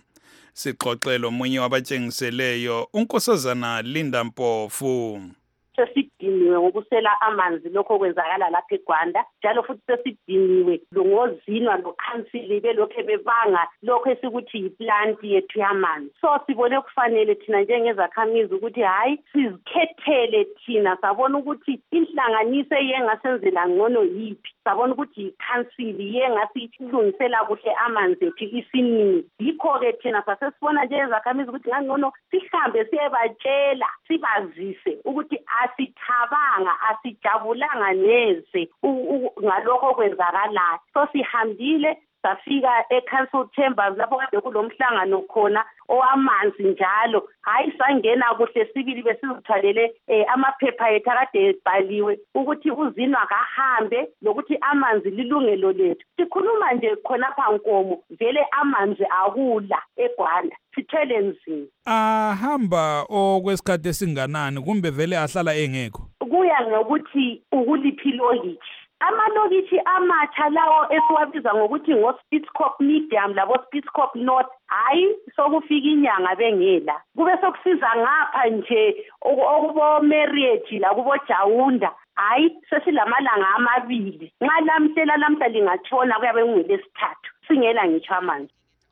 Sixoxelo omunye wabatshengiseleyo uNkosazana Linda Mpofu. sesidiniwe ngokusela amanzi lokho kwenzakala lapha eGwanda njalo futhi sesidiniwe ngozinwa lokhansili belokho bebanga lokho esikuthi yiplant yethu yamanzi. So sibone kufanele thina njengezakhamizi ukuthi hayi sizikhethele thina sabona ukuthi inhlanganiso yengasenzela ngcono yiphi. Sabona ukuthi ikhansili yengasilungisela kuhle amanzi ethu isiningi. Yikho-ke thina sasesibona njengezakhamizi ukuthi ngangcono sihambe siyebatshela sibazise ukuthi asithabanga asijabulanga neze ngalokho kwenzakalayo. So sihambile safika e-council chambers lapho kade kulomhlangano khona owamanzi njalo. Hayi sangena kuhle sibili besizithwalele amaphepha ethu akade ebhaliwe ukuthi uzinwa kahambe lokuthi amanzi lilungelo lethu. Sikhuluma nje khonapha Nkomo vele amanzi akula eGwanda sithwele nzima. Ahamba okwesikhathi esinganani kumbe vele ahlala engekho? Kuya ngokuthi ukuliphi lokithi. Amalokithi amatsha lawo esiwabiza ngokuthi ngo-Spitzkop Medium labo-Spitzkop North hayi sokufika inyanga bengela. Kube sokusiza ngapha nje okubo-Marriage lakubo-Jawunda hayi sesilamalanga amabili. Nxa lamhla lingatshona kuyabe kungolesithathu singela ngitsho amanzi.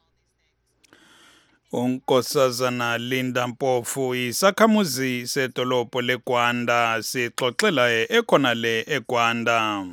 Unkosazana Linda Mpofu isakhamuzi sedolobho leGwanda sixoxela ekhona le eGwanda.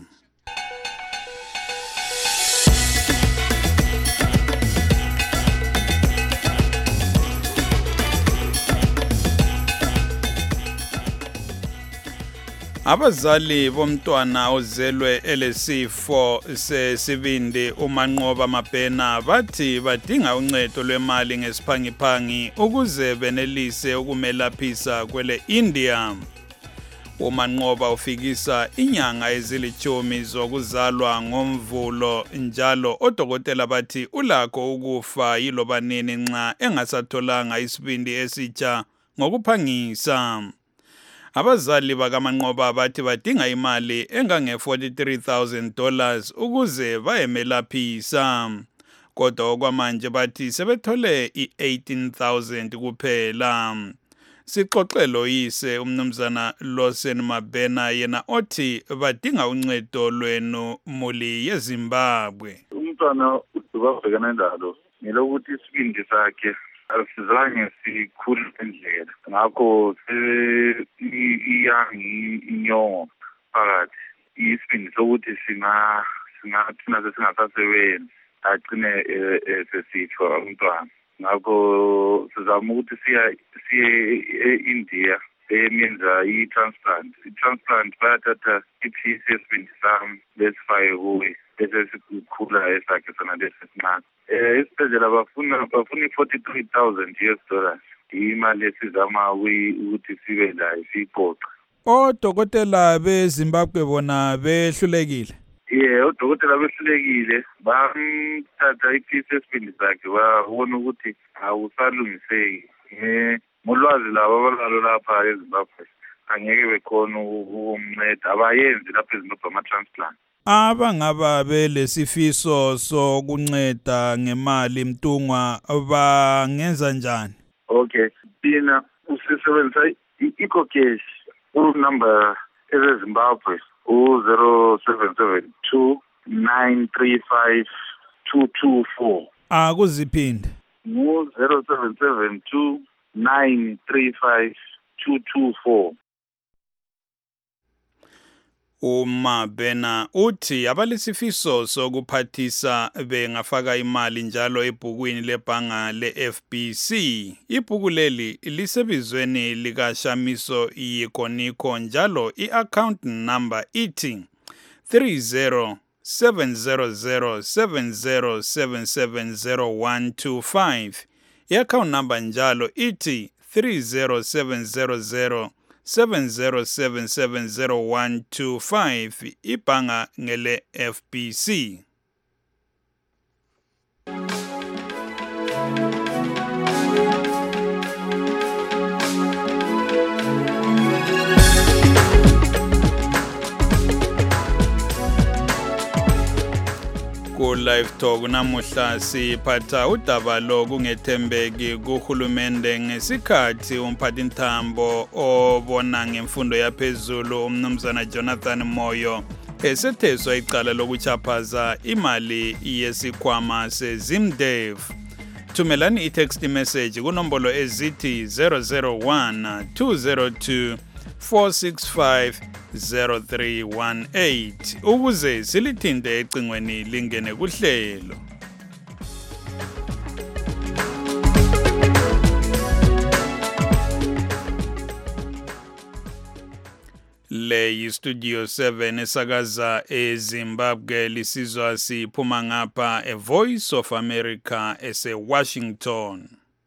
Abazali bomntwana ozelwe elesifo sesibindi uManqoba Mabhena bathi badinga uncedo lwemali ngesiphangiphangi ukuze benelise ukumelaphisa kwele India. uManqoba ufikisa inyanga ezilithumi zokuzalwa ngomvulo njalo odokotela bathi ulakho ukufa yiloba nini nxa engasatholanga isibindi esitsha ngokuphangisa. Abazali bakaManqoba bathi badinga imali engange $43,000 ukuze bayemelaphisa. Kodwa okwamanje bathi sebethole i-18,000 kuphela. Sixoxelo yise umnumzana Lawson Mabhena yena othi badinga uncedo lwenu muli yeZimbabwe. Umntwana ubabhekana nalo ngelokuthi isibindi sakhe asizange sikhulu endlela ngakho inyongo phakathi isibindi sokuthi thina sesingasasebenzi agcine sesitshwa umntwana. Ngakho sizama ukuthi siye e-India eyenza i-transplant. I-transplant bayathatha iphisi yesibindi sami besifake kuye bese sikhula esakhe sona lesisincane. Esibhedlela bafuna $43,000 imali esizama ukuthi sibe layo siyiqoqa. Odokotela beZimbabwe bona behlulekile. Odokotela behlulekile bamthatha iphisi yesibindi sakhe babona ukuthi awusalungiseki. Ngolwazi labo abalalo lapha eZimbabwe angeke bekhona ukumnceda abayenzi lapha eZimbabwe ama-transplant. Abangaba belesifiso sokunceda ngemali mtungwa bangenza njani? Okay, thina usisebenzisa i-EcoCash unumber ezeZimbabwe 0772 935 224. Akuziphinde. 0772 935 224. uMabhena uthi abalesifiso sokuphathisa bengafaka imali njalo ebhukwini lebhanga le-FBC. Ibhuku leli lisebizweni likaShamiso Yikoniko njalo i-account number ithi 30700707700125. I-account number njalo ithi 30700707700125 ibhanga ngele FBC. Live Talk namuhla siphatha udaba lo kungethembeki kuhulumende ngesikhathi umphathintambo obona ngemfundo yaphezulu umnumzana Jonathan Moyo esetheswa icala lokuchaphaza imali yesikhwama seZimDev. Thumelani i-text message kunombolo ezithi 001 202 465 0318 ukuze silithinte ecingweni lingene kuhlelo. Le yi-Studio 7 esakaza eZimbabwe lisizwa siphuma ngapha eVoice of America ese-Washington.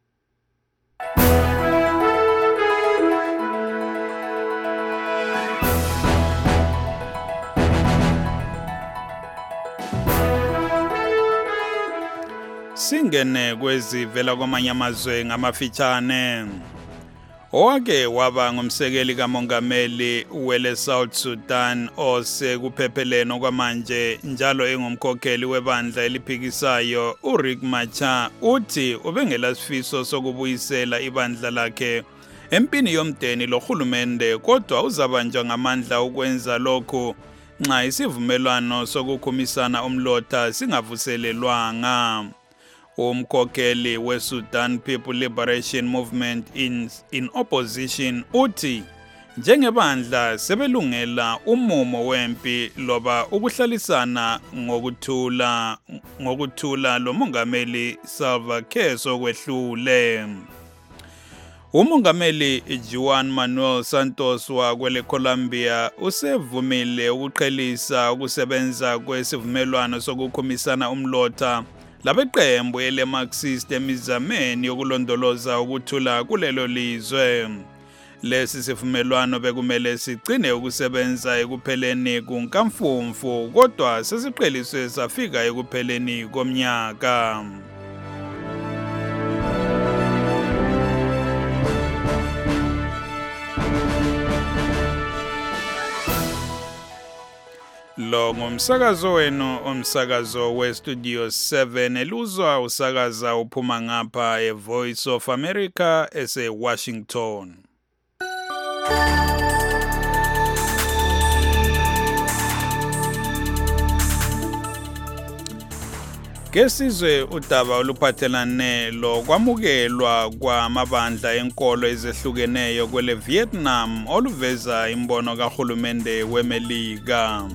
Singene kwezivela kwamanye amazwe ngamafitshane. Owake waba ngumsekeli kamongameli wele South Sudan osekupheleleni kwamanje njalo engumkhokheli webandla eliphikisayo uRiek Machar uthi ubengelasifiso sokubuyisela ibandla lakhe empini yomdeni lohulumende kodwa uzabanjwa ngamandla ukwenza lokho nxa isivumelwano sokukhumisana umlotha singavuselelwanga. Umkhokheli we-Sudan People Liberation Movement in opposition uthi njengebandla sebelungela umumo wempi loba ukuhlalisana ngokuthula lo mongameli Salva Kiir sokwehlule. Umongameli Juan Manuel Santos wakwele Colombia usevumile ukuqhelisa ukusebenza kwesivumelwano sokukhumisana umlotha labeqembu ele-Marxist emizameni yokulondoloza ukuthula kulelo lizwe. Lesi sivumelwano bekumele sigcine ukusebenza ekupheleni kunkamfumfu kodwa sesiqheliswe safika ekupheleni komnyaka. Lo ngumsakazo wenu umsakazo we-Studio 7 eluzwa usakaza uphuma ngapha eVoice of America ese-Washington. Kesizwe udaba oluphathelane lokwamukelwa kwamabandla enkolo ezehlukeneyo kwele Vietnam oluveza imbono kahulumende weMelika.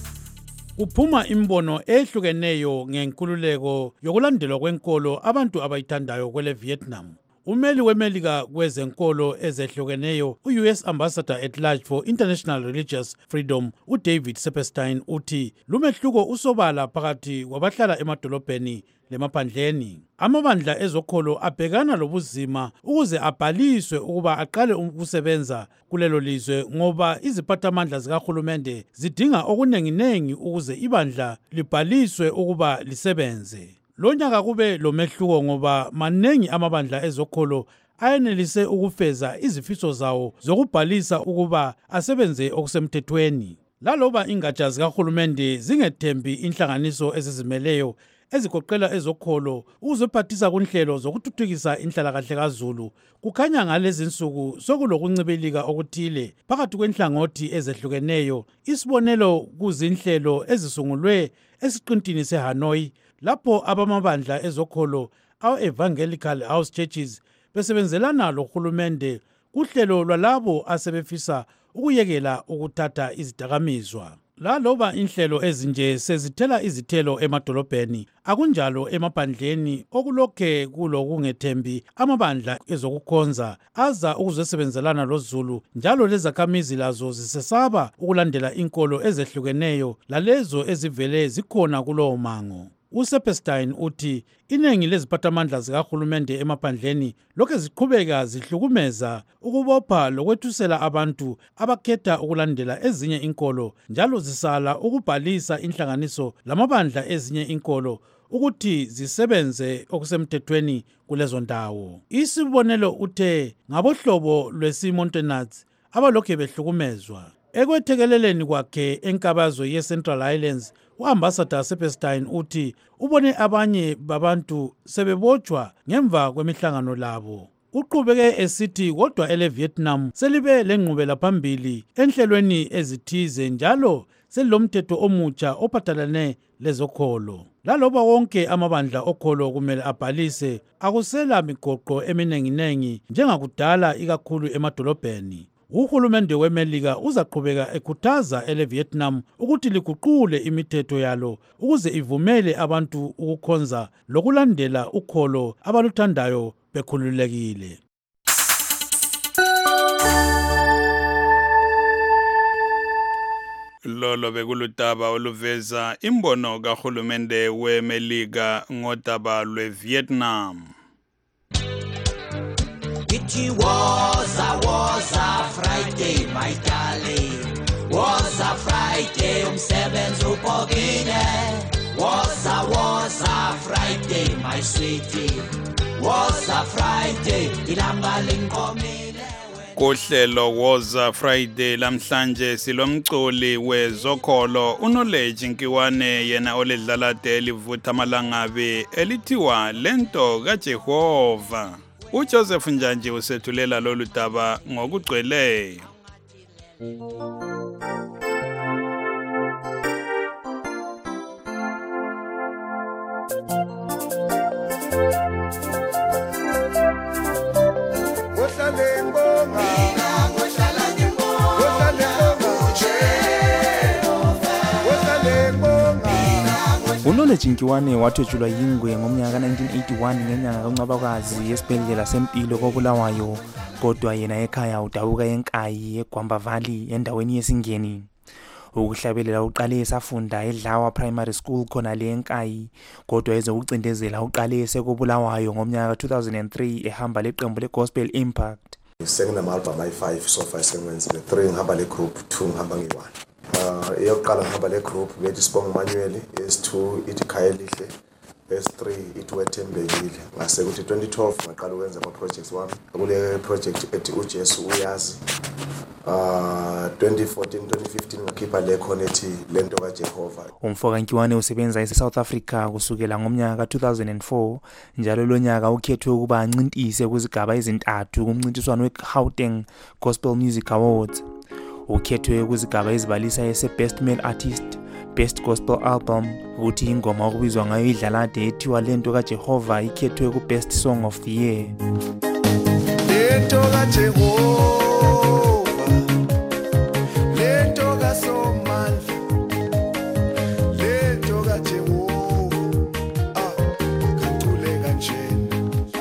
Uphuma imbono ehlukeneyo ngenkululeko yokulandelwa kwenkolo abantu abayithandayo kwele Vietnam. Umeli weMelika kwezenkolo ezehlukeneyo u-US Ambassador at Large for International Religious Freedom uDavid Sepperstein uthi lumehluko usobala phakathi kwabahlala emadolobheni lemaphandleni. Amabandla ezokholo abhekana lobuzima ukuze abhaliswe ukuba aqale ukusebenza kulelo lizwe ngoba iziphathamandla zikahulumende zidinga okunenginengi ukuze ibandla libhaliswe ukuba lisebenze. Lonyaka kube lomehluko ngoba manengi amabandla ezokholo ayenelise ukufeza izifiso zawo zokubhalisa ukuba asebenze okusemthethweni. Laloba ingatsha zikahulumende zingethembi inhlanganiso ezizimeleyo ezigoqela ezokholo ukuziphathisa kunhlelo zokuthuthukisa inhlalakahle kaZulu, kukhanya ngalezi insuku sokulokuncibilika okuthile phakathi kwenhlangothi ezehlukeneyo. Isibonelo kuzinhlelo ezisungulwe esiqintini seHanoi lapho abamabandla ezokholo awe-Evangelical House Churches besebenzelana lohulumende kuhlelo lwalabo asebefisa ukuyekela ukuthatha izidakamizwa. Laloba inhlelo ezinje sezithela izithelo emadolobheni, akunjalo emaphandleni okulokhe kulokungethembi amabandla ezokukhonza aza ukuzosebenzelana loZulu njalo lezakhamizi lazo zisesaba ukulandela inkolo ezehlukeneyo lalezo ezivele zikhona kulowo mango. uSepperstein uthi iningi leziphathamandla zikahulumende emaphandleni lokho ziqhubeka zihlukumeza ukubopha lokwethusela abantu abakhetha ukulandela ezinye inkolo njalo zisala ukubhalisa inhlanganiso lamabandla ezinye inkolo ukuthi zisebenze okusemthethweni kulezo ndawo. Isibonelo uthe ngabohlobo lwesimontenats abalokhe behlukumezwa. Ekwethekeleleni kwakhe enkabazwe ye-Central Highlands, u-Ambassador Seppestein uthi ubone abanye babantu sebebotshwa ngemva kwemihlangano labo. Uqhubeke esithi kodwa ele-Vietnam selibe lenqubela phambili enhlelweni ezithize njalo selilomthetho omutsha ophathelane lezokholo. Laloba wonke amabandla okholo kumele abhalise, akusela migoqo eminenginengi njengakudala ikakhulu emadolobheni. Uhulumende weMelika uzaqhubeka ekhuthaza ele-Vietnam ukuthi liguqule imithetho yalo ukuze ivumele abantu ukukhonza lokulandela ukholo abaluthandayo bekhululekile. Lolo bekulutaba oluveza imbono kahulumende weMelika ngodaba lweVietnam. It was a Friday, my darling. Was a Friday, umsebenzi upokile. Was a Friday, my sweetie. Was a Friday, ilanga linkomile. Kuhlelo woza Friday lamhlanje silomculi wezokholo uNoleji Nkiwane yena oledlala deli vutha malangabe elithiwa lento kaJehova. uJoseph Njanji usethulela lolu daba ngokugcweleyo. uNoleji Nkiwane wathwetshulwa yingwe ngomnyaka 1981 ngenyanga kaNcwabakazi yesibhedlela sempilo koBulawayo, kodwa yena ekhaya udabuka eNkayi eGwamba Valley endaweni yesingeni. Ukuhlabelela uqale esafunda eDlawa Primary School khona le eNkayi, kodwa ezokucindezela uqale esekoBulawayo ngomnyaka 2003 ehamba leqembu leGospel Impact. Senginama-album ayi-5 so far sengwenzile 3 ngihamba le-group 2 ngihamba nge-1. Eyokuqala ngihamba le-group bethi Sibongo Manuel, S2 ithi Khayelihle, S3 ithi Wethembekile. Ngase kuthi 2012 ngaqala ukwenza ama-projects wami kule project ethi uJesu Uyazi. 2014-2015 ngakhipha le khona ethi lento kaJehova. Umfoka Nkiwane usebenza eSouth Africa kusukela ngomnyaka ka2004, njalo lo nyaka ukhethwe ukuba ancintise kuzigaba ezintathu kumncintiswano weGauteng Gospel Music Awards. Ukhethwe kuzigaba ezibalisa ese-Best Male Artist, Best Gospel Album, ukuthi ingoma okubizwa ngayo idlalade ethiwa lento kaJehova ikhethwe ku-Best Song of the Year. Lento kaJehova, lento kaSomandla, lento kaJehova, kacule kanjena,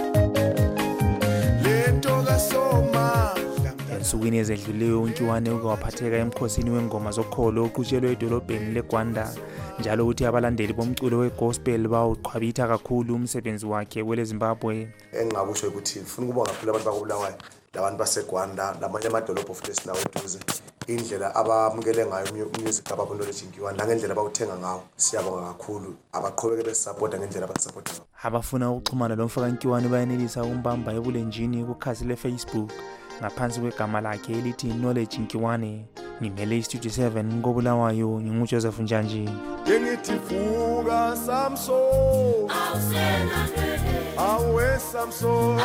lento kaSomandla. Ensukwini ezedluleyo uNkiwane ukwaphatheka emkhosini wengoma zokholo oqhutshelwe edolobheni leGwanda, njalo uthi abalandeli bomculo wegospel bawuqhwabitha kakhulu umsebenzi wakhe kwele Zimbabwe. Engingakusho ukuthi ngifuna ukubonga kakhulu abantu bakoBulawayo, labantu baseGwanda, lamanye amadolobho futhi esinawo eduze, indlela abamukele ngayo music abakuNoleji Nkiwane nangendlela abawuthenga ngawo. Siyabonga kakhulu, abaqhubeke besupporta ngendlela abasupporta. Abafuna ukuxhumana lomfoka Nkiwane bayenelisa ukumbamba ebulenjini kukhasi leFacebook ngaphansi kwegama lakhe elithi Noleji Nkiwane. Ngimele iStudio 7 ngoBulawayo, nginguJoseph Njanji. Ngithi vuka Samson, awe Samson,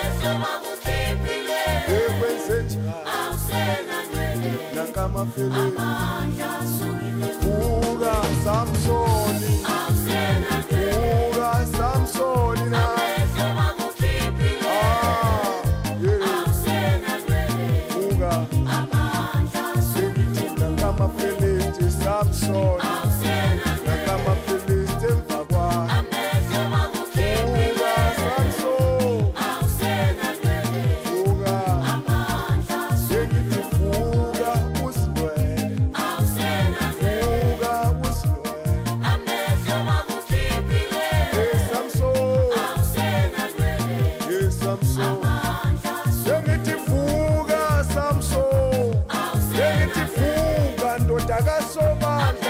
ekwenze njani nakamafele, vuka Samson, vuka Samson na Samson, nakama Philiste mfakwa. Fuga Samson, fuga, sekithi fuga usilwele, fuga usilwele. Hey Samson, hey Samson, sekithi fuga Samson, sekithi fuga ndoda kaSomandla.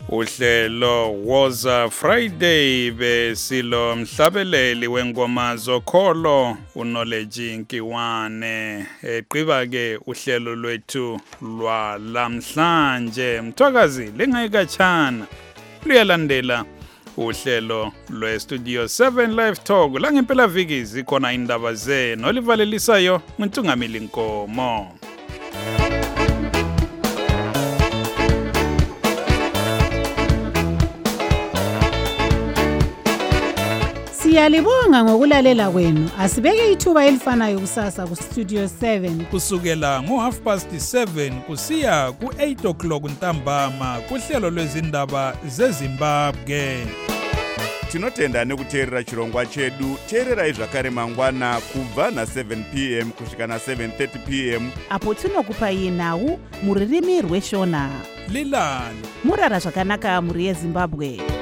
Uhlelo Woza Friday besilo mhlabeleli wengoma zokholo uNoleji Nkiwane. Eqiba ke uhlelo lwethu lwalamhlanje. Mthwakazi lengayikachana luyalandela uhlelo lweStudio 7 Live Talk la ngempela viki zikhona indaba zenu olivalelisayo uNtungamili Nkomo. Siyalibonga ngokulalela kwenu. Asibeke ithuba elifanayo kusasa ku Studio 7 kusukela ngo7:30 kusiya ku8 o'clock ntambama kuhlelo lwezindaba zeZimbabwe. Tinotenda nekuteerera chirongwa chedu. Teerera izvakare mangwana kubva na7 p.m. kusvika na7:30 p.m. apo tinokupa nhau muririmi rweshona. Lilani murara zvakanaka muri yeZimbabwe.